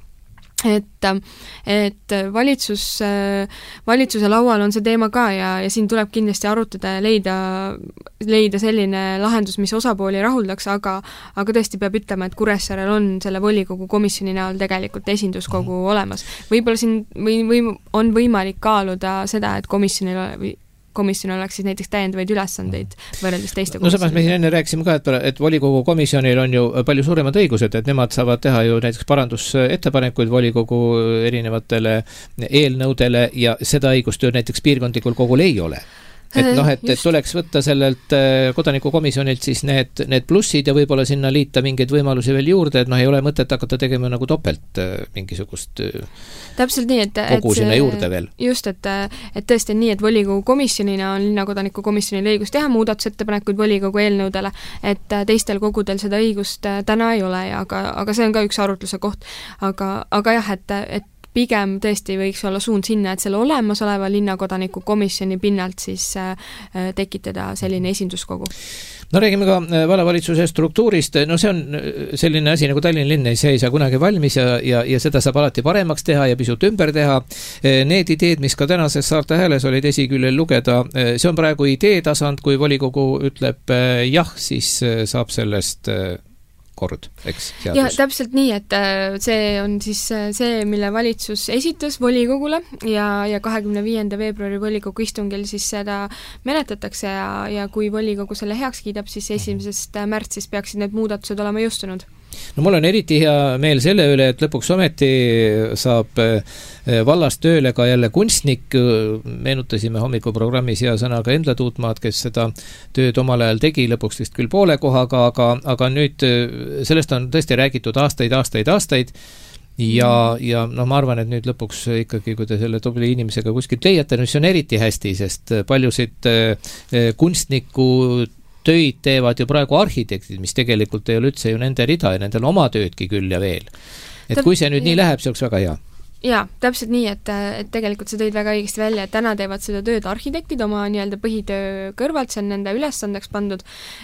Et valitsuse laual on see teema ka ja siin tuleb kindlasti arutada ja leida selline lahendus, mis osapooli rahuldaks, aga tõesti peab ütlema, et Kuressaarel on selle volikogu komisjoni näol tegelikult esinduskogu olemas. Võib-olla siin on võimalik kaaluda seda, et komisjon oleks siis näiteks täiendavaid ülesandeid võrreldes teiste komisjonidega. Samas me siin enne rääkisime ka, et volikogu komisjonil on ju palju suuremad õigused, et nemad saavad teha ju näiteks parandusettepanekuid volikogu erinevatele eelnõudele ja seda õigust ju näiteks piirkondlikul kogul ei ole. Et tuleks võtta sellelt kodanikukomisjonilt siis need plussid ja võib-olla sinna liita mingeid võimalusi veel juurde, et ei ole mõtet hakata tegema nagu topelt mingisugust täpselt nii, kogu sinna juurde veel. Just, et tõesti nii, et volikogu komisjonina on linnakodaniku komisjonil õigus teha muudatusettepanekuid volikogu eelnõudele, et teistel kogudel seda õigust täna ei ole, aga see on ka üks arutluse koht. Aga jah, et pigem tõesti võiks olla suund sinna, et selle olemasoleva linnakodaniku komisjoni pinnalt siis tekitada selline esinduskogu. No räägime ka vallavalitsuse struktuurist. No see on selline asi nagu Tallinna linn, see ei saa kunagi valmis ja seda saab alati paremaks teha ja pisut ümber teha. Need ideed, mis ka tänases Saarte Hääles olid esiküljel lugeda, see on praegu idee tasand, kui volikogu ütleb jah, siis saab sellest kord, eks, seadus. Ja täpselt nii, et see on siis see, mille valitsus esitas volikogule ja 25. veebruari volikogu istungil siis seda menetletakse ja kui volikogu selle heaks kiidab, siis 1. märtsis peaksid need muudatused olema jõustunud. No mul on eriti hea meel selle üle, et lõpuks ometi saab vallast tööle ka jälle kunstnik, meenutasime hommikuprogrammis hea sõnaga Endla Tuutmaad, kes seda tööd omal ajal tegi, lõpuks vist küll poole kohaga, aga nüüd sellest on tõesti räägitud aastaid ja no ma arvan, et nüüd lõpuks ikkagi, kui te selle tubli inimesega kuskilt leiate, no see on eriti hästi, sest paljusid kunstniku töid teevad ju praegu arhitektid, mis tegelikult ei ole üldse ju nende rida ja nendel oma töödki küll ja veel. Et kui see nüüd nii läheb, see oleks väga hea. Jaa, täpselt nii, et tegelikult see tõid väga õigesti välja, et täna teevad seda tööd arhitektid oma nii-öelda põhitöö kõrvalt, see on nende ülesandeks pandud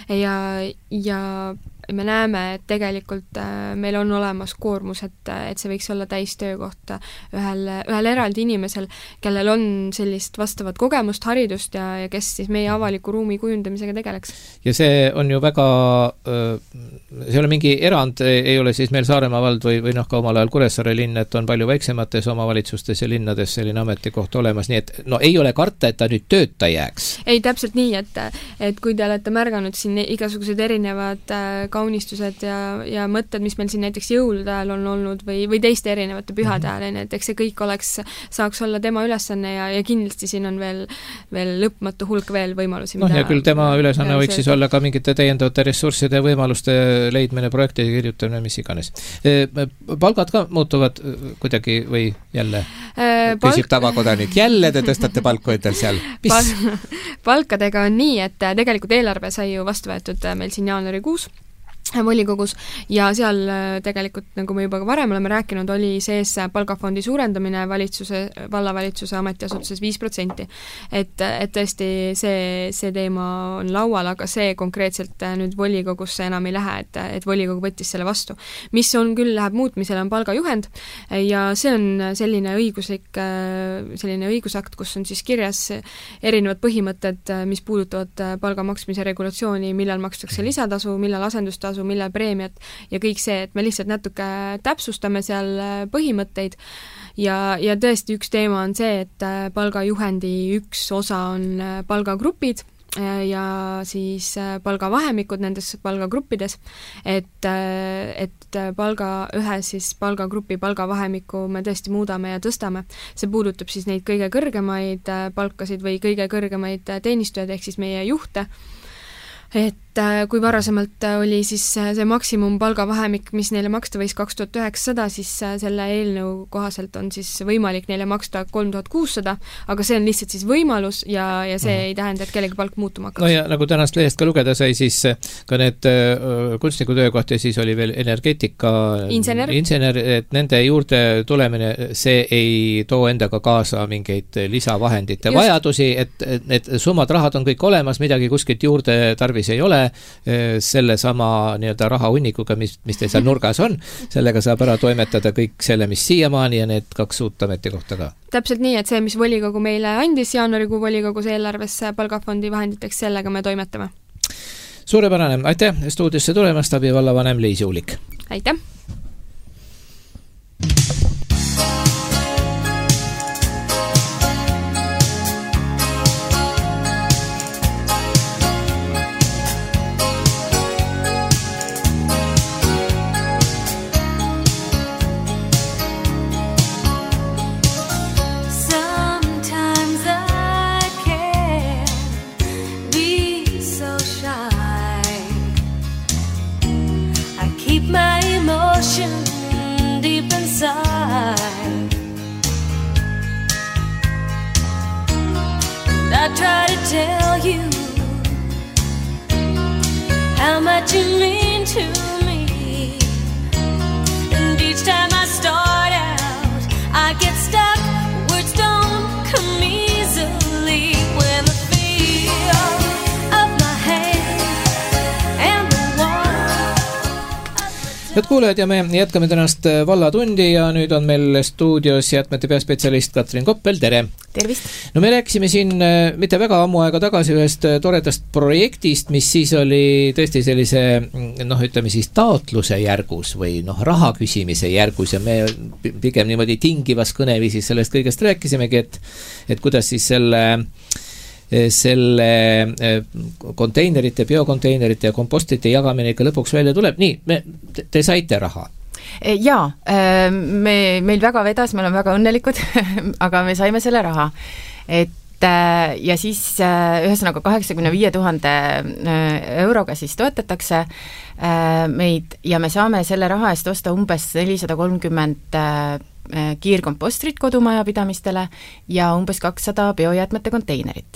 ja me näeme, et tegelikult meil on olemas koormus, et see võiks olla täistöökoht ühel eraldi inimesel, kellel on sellist vastavat kogemust, haridust ja kes siis meie avaliku ruumi kujundamisega tegeleks. Ja see on ju väga, see ei ole mingi erand, ei ole siis meil Saaremaa vald või noh, ka omal ajal Kuressaare linn, et on palju väiksemates omavalitsustes ja linnades selline ametikoht olemas, nii et no ei ole karta, et ta nüüd tööta jääks. Ei, täpselt nii, et kui te olete märganud siin igasugused erinevad kaunistused ja mõtted, mis meil siin näiteks jõulude ajal on olnud või teiste erinevate pühade ajal, et eks see kõik saaks olla tema ülesanne ja kindlasti siin on veel lõpmatu hulk veel võimalusi. No ja küll tema ülesanne võiks siis olla ka mingite täiendavate ressursside ja võimaluste leidmine, projekti kirjutamine, mis iganes. Palgad ka muutuvad kuidagi või jälle küsib tavakodanik, jälle te tõstate palku endal seal? Palkadega on nii, et tegelikult eelarve sai ju vastu võetud meil siin jaanuarikuus volikogus ja seal tegelikult, nagu me juba ka varem oleme rääkinud, oli sees palgafondi suurendamine vallavalitsuse ametiasutuses 5%. Et tõesti see teema on laual, aga see konkreetselt nüüd volikogusse enam ei lähe, et volikogu võttis selle vastu. Mis on küll, läheb muutmisele, on palgajuhend ja see on selline õigusakt, kus on siis kirjas erinevad põhimõtted, mis puudutavad palga maksmise regulatsiooni, millal makstakse lisatasu, millal asendustasu, millal preemiat ja kõik see, et me lihtsalt natuke täpsustame seal põhimõtteid ja tõesti üks teema on see, et palgajuhendi üks osa on palgagrupid ja siis palgavahemikud nendes palgagruppides, et ühe siis palgagrupi palgavahemikku me tõesti muudame ja tõstame. See puudutab siis neid kõige kõrgemaid palkasid või kõige kõrgemaid teenistujaid ehk siis meie juhte, et kui varasemalt oli siis see maksimum palgavahemik, mis neile maksta võis 2900, siis selle eelnõu kohaselt on siis võimalik neile maksta 3600, aga see on lihtsalt siis võimalus ja see ei tähenda, et kellegi palk muutuma hakkaks. No ja nagu tänast lehest ka lugeda sai, siis ka need kunstniku töökoht ja siis oli veel energeetika insener, et nende juurde tulemine, see ei too endaga kaasa mingeid lisavahendite vajadusi, et summad, rahad on kõik olemas, midagi kuskilt juurde tarvis ei ole, selle sama nii-öelda rahahunnikuga, mis teil seal nurgas on, sellega saab ära toimetada kõik selle, mis siiamaani ja need 2 uut ametikohta ka. Täpselt nii, et see, mis volikogu meile andis jaanuarikuu volikogus eelarvesse palgafondi vahenditeks, sellega me toimetame. Suurepärane, aitäh stuudiosse tulemast, abi vallavanem Liis Juulik. Aitäh! I try to tell you how much you mean to me, and each time I start out I get stuck, words don't come easily when the feel of my hand and the warmth. Head kuulajad ja me jätkame tänast vallatundi ja nüüd on meil stuudios jäätmete peaspetsialist Katrin Koppel, tere! Tervist! No me rääkisime siin mitte väga ammu aega tagasi ühest toredast projektist, mis siis oli tõesti sellise, ütleme siis taotluse järgus või raha küsimise järgus ja me pigem niimoodi tingivas kõneviisis sellest kõigest rääkisimegi, et kuidas siis selle konteinerite, biokonteinerite ja kompostrite jagamine ikka lõpuks välja tuleb. Nii, te saite raha? Jaa, meil väga vedas, me oleme väga õnnelikud, aga me saime selle raha. Ja siis ühesõnaga 85 000 euroga siis toetatakse meid ja me saame selle raha eest osta umbes 430 kiirkompostrit kodumajapidamistele ja umbes 200 biojäätmete konteinerit.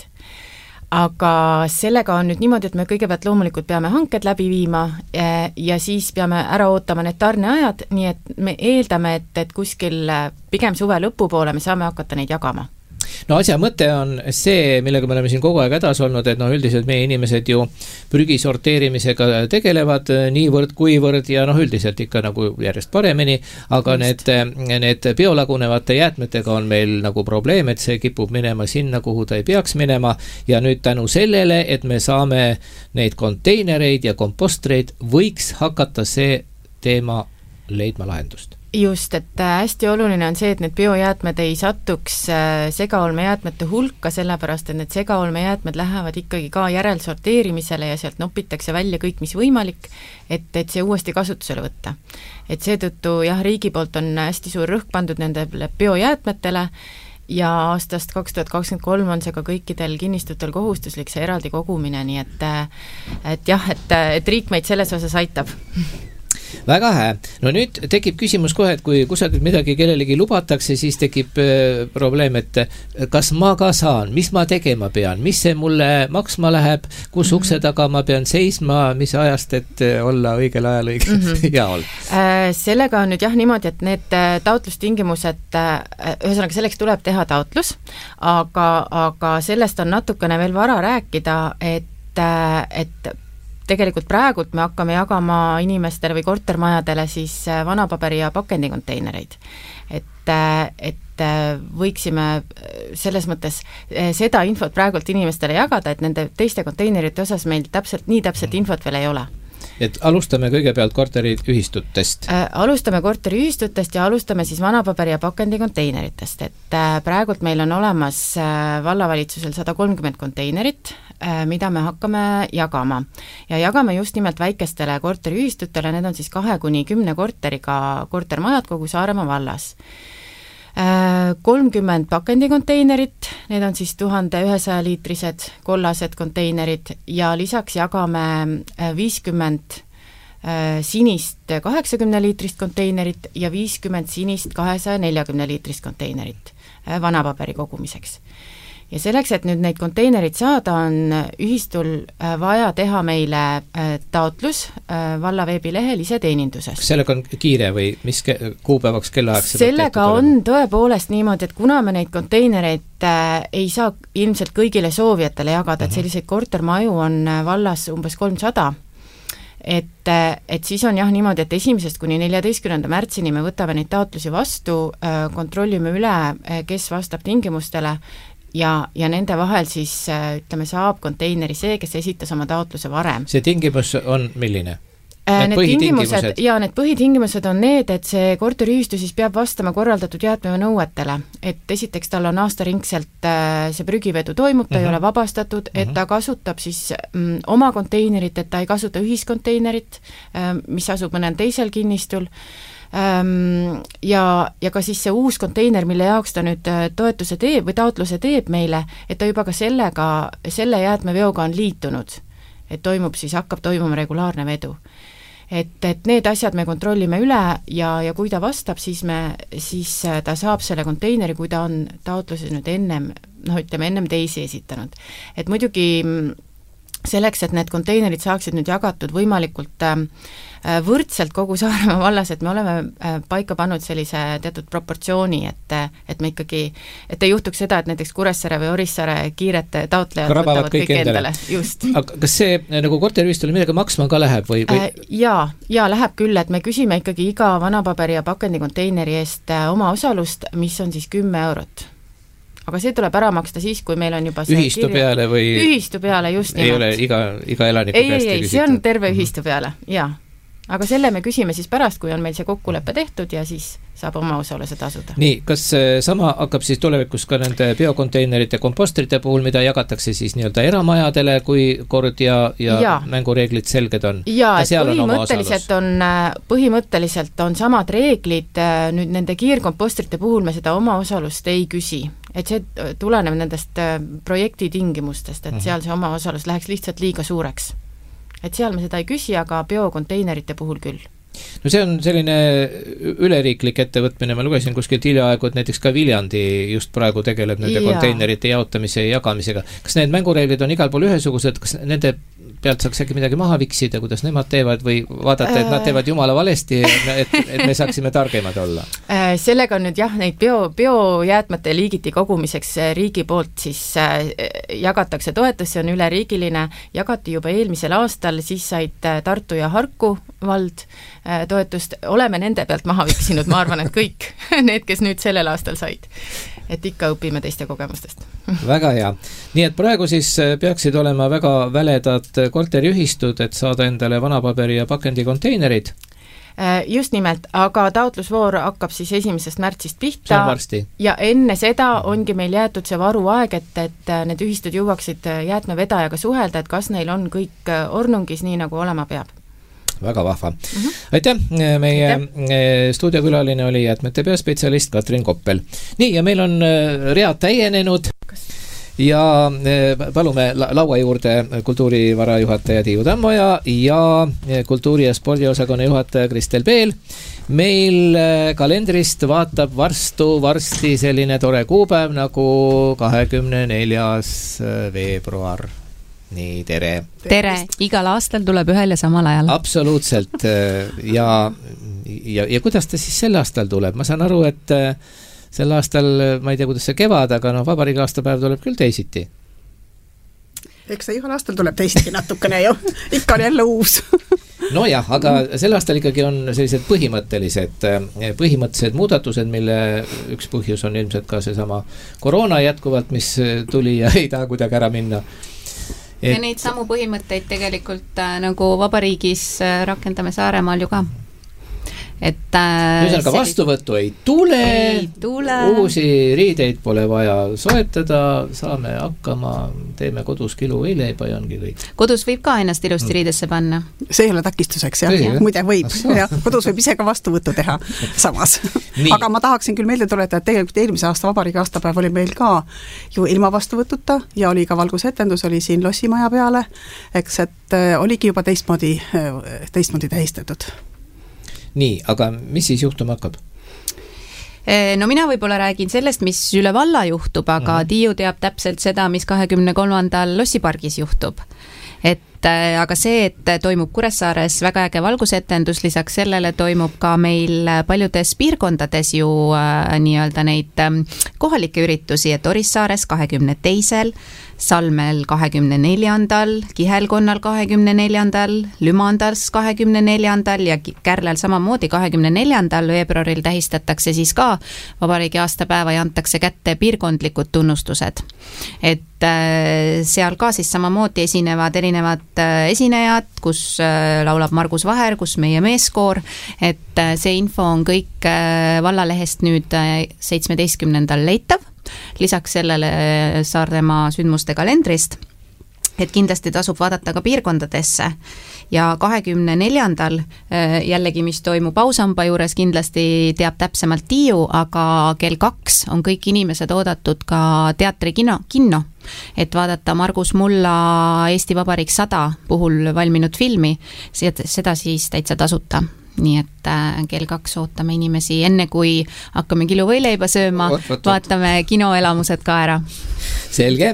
Aga sellega on nüüd niimoodi, et me kõigepealt loomulikult peame hanked läbi viima ja siis peame ära ootama need tarneajad, nii et me eeldame, et kuskil pigem suve lõpupoole me saame hakata neid jagama. No asja mõte on see, millega me oleme siin kogu aeg hädas olnud, et üldiselt meie inimesed ju prügi sorteerimisega tegelevad niivõrd kuivõrd ja üldiselt ikka nagu järjest paremini, aga need biolagunevate jäätmetega on meil nagu probleem, et see kipub minema sinna, kuhu ta ei peaks minema ja nüüd tänu sellele, et me saame neid konteinereid ja kompostreid, võiks hakata see teema leidma lahendust. Just, et hästi oluline on see, et need biojäätmed ei satuks segaolmejäätmete hulka, sellepärast, et need segaolmejäätmed lähevad ikkagi ka järelsorteerimisele ja sealt nopitakse välja kõik, mis võimalik, et see uuesti kasutusele võtta. Et seetõttu jah, riigi poolt on hästi suur rõhk pandud nendele biojäätmetele ja aastast 2023 on see ka kõikidel kinnistutel kohustuslik see eraldi kogumine, nii et jah, et riik meid selles osas aitab. Väga hää. No nüüd tekib küsimus kohe, et kui kusagilt midagi kellelegi lubatakse, siis tekib probleem, et kas ma ka saan, mis ma tegema pean, mis see mulle maksma läheb, kus ukse taga ma pean seisma, mis ajast, et olla õigel ajal õigel jaol? Sellega on nüüd jah niimoodi, et need taotlustingimused, ühesõnaga selleks tuleb teha taotlus, aga sellest on natukene veel vara rääkida, et tegelikult praegult me hakkame jagama inimestele või kortermajadele siis vanapaberi ja pakendikonteinereid. Et võiksime selles mõttes seda infot praegult inimestele jagada, et nende teiste konteinerite osas meil nii täpselt infot veel ei ole. Et alustame kõigepealt korteriühistutest. Alustame korteriühistutest ja alustame siis vanapaberi ja pakendikonteineritest, et praegult meil on olemas vallavalitsusel 130 konteinerit, mida me hakkame jagama. Ja jagame just nimelt väikestele korteriühistutele, need on siis 2-10 korteriga kortermajad kogu Saaremaa vallas. 30 pakendikonteinerit, need on siis 1100 liitrised kollased konteinerid ja lisaks jagame 50 sinist 80 liitrist konteinerit ja 50 sinist 240 liitrist konteinerit vanapaberi kogumiseks. Ja selleks, et nüüd neid konteinerid saada, on ühistul vaja teha meile taotlus valla veebilehel iseteeninduses. Sellega on kiire või mis kuupäevaks kellaaeg? Sellega on tõepoolest niimoodi, et kuna me neid konteinereid ei saa ilmselt kõigile soovijatele jagada, et selliseid kortermaju on vallas umbes 300, et siis on jah niimoodi, et 1. kuni 14. märtsini me võtame neid taotlusi vastu, kontrollime üle, kes vastab tingimustele ja nende vahel siis ütleme saab konteineri see, kes esitas oma taotluse varem. See tingimus on milline? Need põhitingimused on need, et see korteriühistu siis peab vastama korraldatud jäätmenõuetele, et esiteks tal on aastaringselt see prügivedu toimub, ta ei ole vabastatud, et ta kasutab siis oma konteinerit, et ta ei kasuta ühiskonteinerit, mis asub mõnel teisel kinnistul, ja ka siis see uus konteiner, mille jaoks ta nüüd toetuse teeb või taotluse teeb meile, et ta juba ka selle jäätmeveoga on liitunud, et hakkab toimuma regulaarne vedu. Et need asjad me kontrollime üle ja kui ta vastab, siis ta saab selle konteineri, kui ta on taotluse nüüd ennem teisi esitanud. Et muidugi selleks, et need konteinerid saaksid nüüd jagatud võimalikult võrdselt kogu Saaremaa vallas, et me oleme paika pannud sellise teatud proportsiooni, et me ikkagi, et ei juhtuks seda, et näiteks Kuressaare või Orissaare kiirete taotlejad võtavad kõik endale. Just. Aga kas see nagu korteriühistule midagi maksma ka läheb või? Jaa, läheb küll, et me küsime ikkagi iga vanapaberi ja pakendi konteineri eest oma osalust, mis on siis 10 eurot. Aga see tuleb ära maksta siis, kui meil on juba see ühistu peale või? Ühistu peale, just nimelt. Ei ole iga elaniku käest ei, see on terve ühistu peale, jaa. Aga selle me küsime siis pärast, kui on meil see kokkulepe tehtud ja siis saab oma osaluse tasuda. Nii, kas sama hakkab siis tulevikus ka nende biokonteinerite, kompostrite puhul, mida jagatakse siis nii-öelda eramajadele, kui kord ja mängureeglid selged on? Jaa, et põhimõtteliselt on samad reeglid, nüüd nende kiirkompostrite puhul me seda oma osalust ei küsi. Et see tuleneb nendest projekti tingimustest, et seal see oma osalus läheks lihtsalt liiga suureks. Et seal me seda ei küsi, aga biokonteinerite puhul küll. No see on selline üleriiklik ettevõtmine, ma lugesin kuskilt hiljaaegu, et näiteks ka Viljandi just praegu tegeleb nende konteinerite jaotamise ja jagamisega. Kas need mängureeglid on igal pool ühesugused, kas nende pealt saaks äkki midagi maha viksida, kuidas nemad teevad või vaadata, et nad teevad jumala valesti, et me saaksime targemad olla? Sellega on nüüd neid biojäätmete liigiti kogumiseks riigi poolt siis jagatakse toetus, see on üleriigiline, jagati juba eelmisel aastal, siis said Tartu ja Harku vald toetust, oleme nende pealt maha viksinud, ma arvan, et kõik need, kes nüüd sellel aastal said. Et ikka õpime teiste kogemustest. Väga hea. Nii et praegu siis peaksid olema väga väledad korteriühistud, et saada endale vanapaberi ja pakendi konteinerid. Just nimelt, aga taotlusvoor hakkab siis 1. märtsist pihta. See on varsti. Ja enne seda ongi meil jäetud see varuaeg, et need ühistud jõuaksid jäätmevedajaga suhelda, et kas neil on kõik ornungis nii, nagu olema peab. Väga vahva. Aitäh, meie stuudiokülaline oli jäätmete peaspetsialist Katrin Koppel. Nii, ja meil on read täienenud ja palume laua juurde kultuurivarajuhataja Tiiu Tammoja ja kultuuri- ja spordiosakonna juhataja Kristel Peel. Meil kalendrist vaatab varsti selline tore kuupäev nagu 24. veebruar. Nii, tere. Tere, igal aastal tuleb ühel ja samal ajal. Absoluutselt. Ja kuidas ta siis sel aastal tuleb? Ma saan aru, et sel aastal, ma ei tea, kuidas see kevad, aga vabariigi aastapäev tuleb küll teisiti. Eks see igal aastal tuleb teisiti natukene ju. Ikka on jälle uus. No jah, aga sel aastal ikkagi on sellised põhimõttelised muudatused, mille üks põhjus on ilmselt ka seesama koroona jätkuvalt, mis tuli ja ei taha kuidagi ära minna. Ja neid samu põhimõtteid tegelikult nagu vabariigis rakendame Saaremaal ju ka. Ühesõnaga vastuvõttu ei tule, uusi riideid pole vaja soetada, saame hakkama, teeme kodus kilu võileiba ja ongi kõik. Kodus võib ka ennast ilusti riidesse panna. See ei ole takistuseks, jah. Muide võib. Kodus võib ise ka vastuvõttu teha samas. Aga ma tahaksin küll meelde tuletada, et tegelikult eelmise aasta vabariigi aastapäev oli meil ka ju ilma vastuvõtuta ja oli ka valgusetendus, oli siin Lossimaja peale, eks et oligi juba teistmoodi tähistatud. Nii, aga mis siis juhtuma hakkab? No mina võib-olla räägin sellest, mis üle valla juhtub, aga Tiiu teab täpselt seda, mis 23. Lossipargis juhtub. Aga see, et toimub Kuressaares väga äge valgusetendus, lisaks sellele toimub ka meil paljudes piirkondades ju nii-öelda neid kohalikke üritusi, et Orissaares 22. Salmel 24. Kihelkonnal 24. Lümandals 24. ja Kärlel samamoodi 24. veebruaril tähistatakse siis ka vabariigi aastapäeva ja antakse kätte piirkondlikud tunnustused. Et seal ka siis samamoodi esinevad erinevad esinejad, kus laulab Margus Vaher, kus meie meeskoor, et see info on kõik vallalehest nüüd 17. leitav. Lisaks sellele Saaremaa sündmuste kalendrist, et kindlasti tasub vaadata ka piirkondadesse ja 24. jällegi, mis toimub Ausamba juures, kindlasti teab täpsemalt Tiiu, aga kell 2 on kõik inimesed oodatud ka teatri kinno, et vaadata Margus Mulla Eesti Vabariik 100 puhul valminud filmi, seda siis täitsa tasuta. Nii et kell 2 ootame inimesi, enne kui hakkame kiluvõileiba sööma, vaatame kinoelamused ka ära. Selge.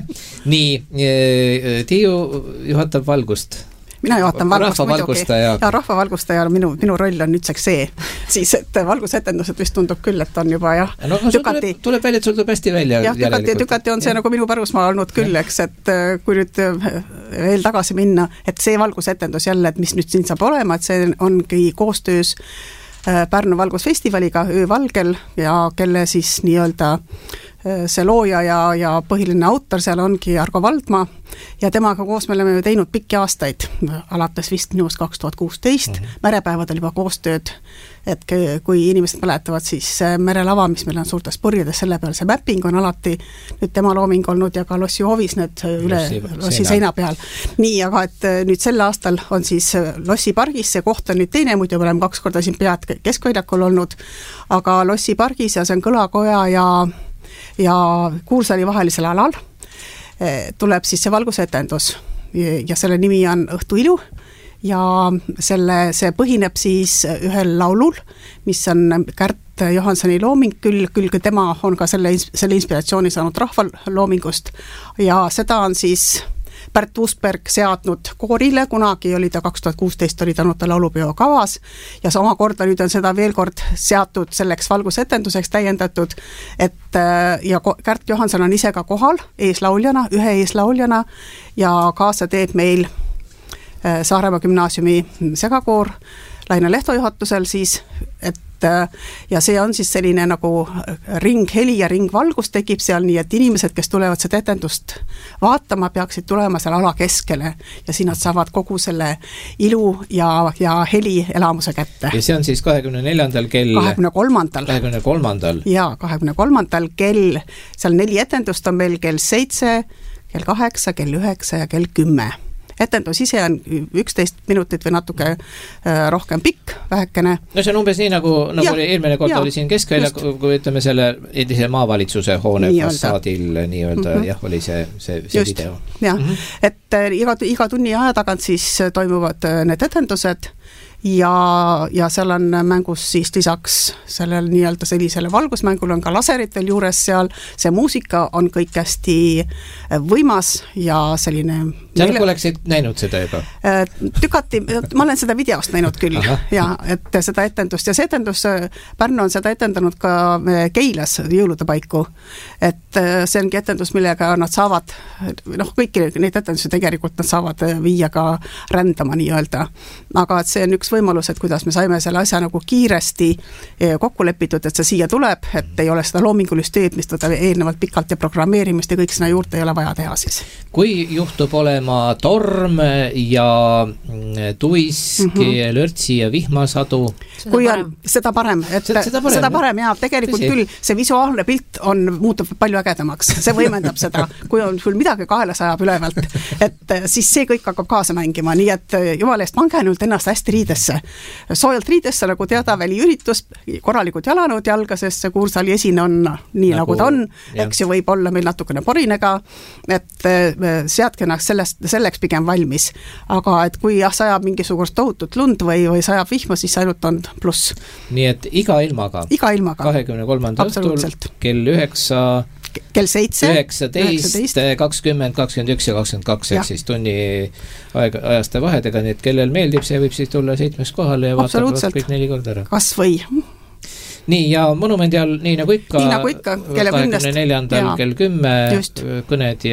Nii, Tiiu juhatab valgust. Mina juhatan valgust muidugi. Ja rahvavalgustaja, minu roll on nüüdseks see. Siis, et valgusetendused vist tundub küll, et on juba no, tuleb välja, et sul tuleb hästi välja. Jah, tükati on see nagu minu pärusmaa olnud küll, eks, et kui nüüd veel tagasi minna, et see valgusetendus jälle, et mis nüüd siin saab olema, et see ongi koostöös Pärnu valgusfestivaliga Öövalgel ja kelle siis nii-öelda see looja ja põhiline autor seal ongi Argo Valdmaa ja temaga koos me oleme teinud pikki aastaid, alates vist minust 2016, merepäevadel juba koostööd, et kui inimesed mäletavad, siis merelava, mis meil on suurtes purjedes, selle peal see mapping on alati nüüd tema looming olnud ja ka Lossi hoovis need üle Lossi seina peal. Nii, aga et nüüd sel aastal on siis Lossi pargis, see koht on nüüd teine, muidu me oleme 2 korda siin pead Keskväljakul olnud, aga Lossi pargis ja see on Kõlakoja ja Kuursaali vahelisel alal tuleb siis see valgusetendus ja selle nimi on Õhtuilu ja see põhineb siis ühel laulul, mis on Kärt Johansoni looming, küll tema on ka selle inspiratsiooni saanud rahvaloomingust ja seda on siis Pärt Uusberg seadnud koorile, kunagi oli ta 2016 oli tanud ta laulupeo kavas ja see omakorda nüüd on seda veel kord seatud selleks valgusetenduseks täiendatud, et ja Kärt Johanson on ise ka kohal eeslauljana, ühe eeslauljana ja kaasa teeb meil Saaremaa gümnaasiumi segakoor Laine Lehto juhatusel siis, et ja see on siis selline nagu ringheli ja ringvalgus tekib seal, nii et inimesed, kes tulevad seda etendust vaatama, peaksid tulema seal ala keskele ja siin nad saavad kogu selle ilu ja heli elamuse kätte. Ja see on siis 24. kell 23. Ja 23. kell, seal 4 etendust on meil kell 7, kell 8, kell 9 ja kell 10. Etendus ise on 11 minutit või natuke rohkem pikk, vähekene. No see on umbes nii, nagu oli eelmine kord oli siin Keskvälja, kui ütleme selle endise maavalitsuse hoone fassaadil nii-öelda, jah, oli see video. Jah, et iga tunni aja tagant siis toimuvad need etendused ja seal on mängus siis lisaks sellel nii-öelda sellisele valgusmängul on ka laserid veel juures seal, see muusika on kõik hästi võimas ja selline sa nagu oleksid näinud seda juba? Tükati, ma olen seda videost näinud küll. Ja et seda etendust ja see etendus, Pärnu on seda etendanud ka Keilas jõulude paiku, et see ongi etendus, millega nad saavad kõiki neid etendusi tegelikult nad saavad viia ka rändama nii-öelda, aga et see on üks võimalus, et kuidas me saime selle asja nagu kiiresti kokku lepitud, et see siia tuleb, et ei ole seda loomingulist tööd, mis teda eelnevalt pikalt ja programmeerimist ja kõik sinna juurde ei ole vaja teha siis. Kui juhtub olema torm ja tuisk, lörtsi ja vihmasadu? Kui on, seda parem, et seda parem ja tegelikult küll see visuaalne pilt muutub palju ägedamaks, see võimendab seda, kui on sul midagi kaela sajab ülevalt, et siis see kõik hakkab kaasa mängima, nii et jumala eest pange ainult ennast hästi riidesse, soojalt riidesse, nagu teada väliüritus, korralikud jalanud jalga, sest see Kuursaali esine on nii nagu ta on, eks ju võib olla meil natukene porinega, et seadke ennast selleks pigem valmis, aga et kui sajab mingisugust tohutut lund või sajab vihma, siis ainult on pluss. Nii et iga ilmaga 23. õhtul kell 9 kell 7, 19, 20, 21 ja 22, ehk siis tunni ajaste vahedega, nii et kellel meeldib, see võib siis tulla 7 kohale ja vaatab kõik 4 korda ära. Kas või? Nii, ja monumendi all, nii nagu ikka 24. kell 10 kõned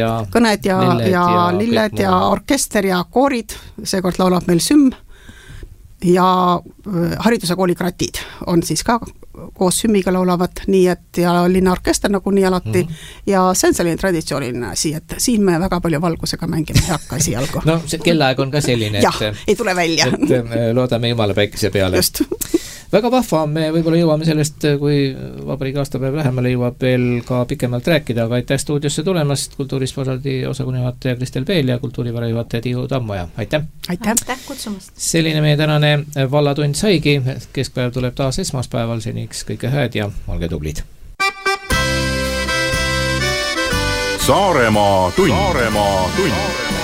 ja lilled ja orkester ja koorid, seekord laulab meil Süm ja hariduse kooli Kratid on siis ka koos Sümmiga laulavad, nii et ja linnaorkester nagu nii alati ja see on selline traditsiooniline asi, et siin me väga palju valgusega mängime ei hakka esialgu. No see kellaaeg on ka selline, ei tule välja. Et loodame jumala päikese peale. Just. Väga vahva, me võib-olla jõuame sellest, kui vabariigi aastapäev lähemale jõuab veel ka pikemalt rääkida, aga aitäh stuudiosse tulemast, kultuurispordi osakonna juhataja Kristel Peel ja kultuurivara juhataja Tiiu Tammoja. Aitäh! Aitäh kutsumast! Selline meie tänane vallatund saigi, keskpäev tuleb taas esmaspäeval, seniks kõike hääd ja olge tublid! Saaremaa tund.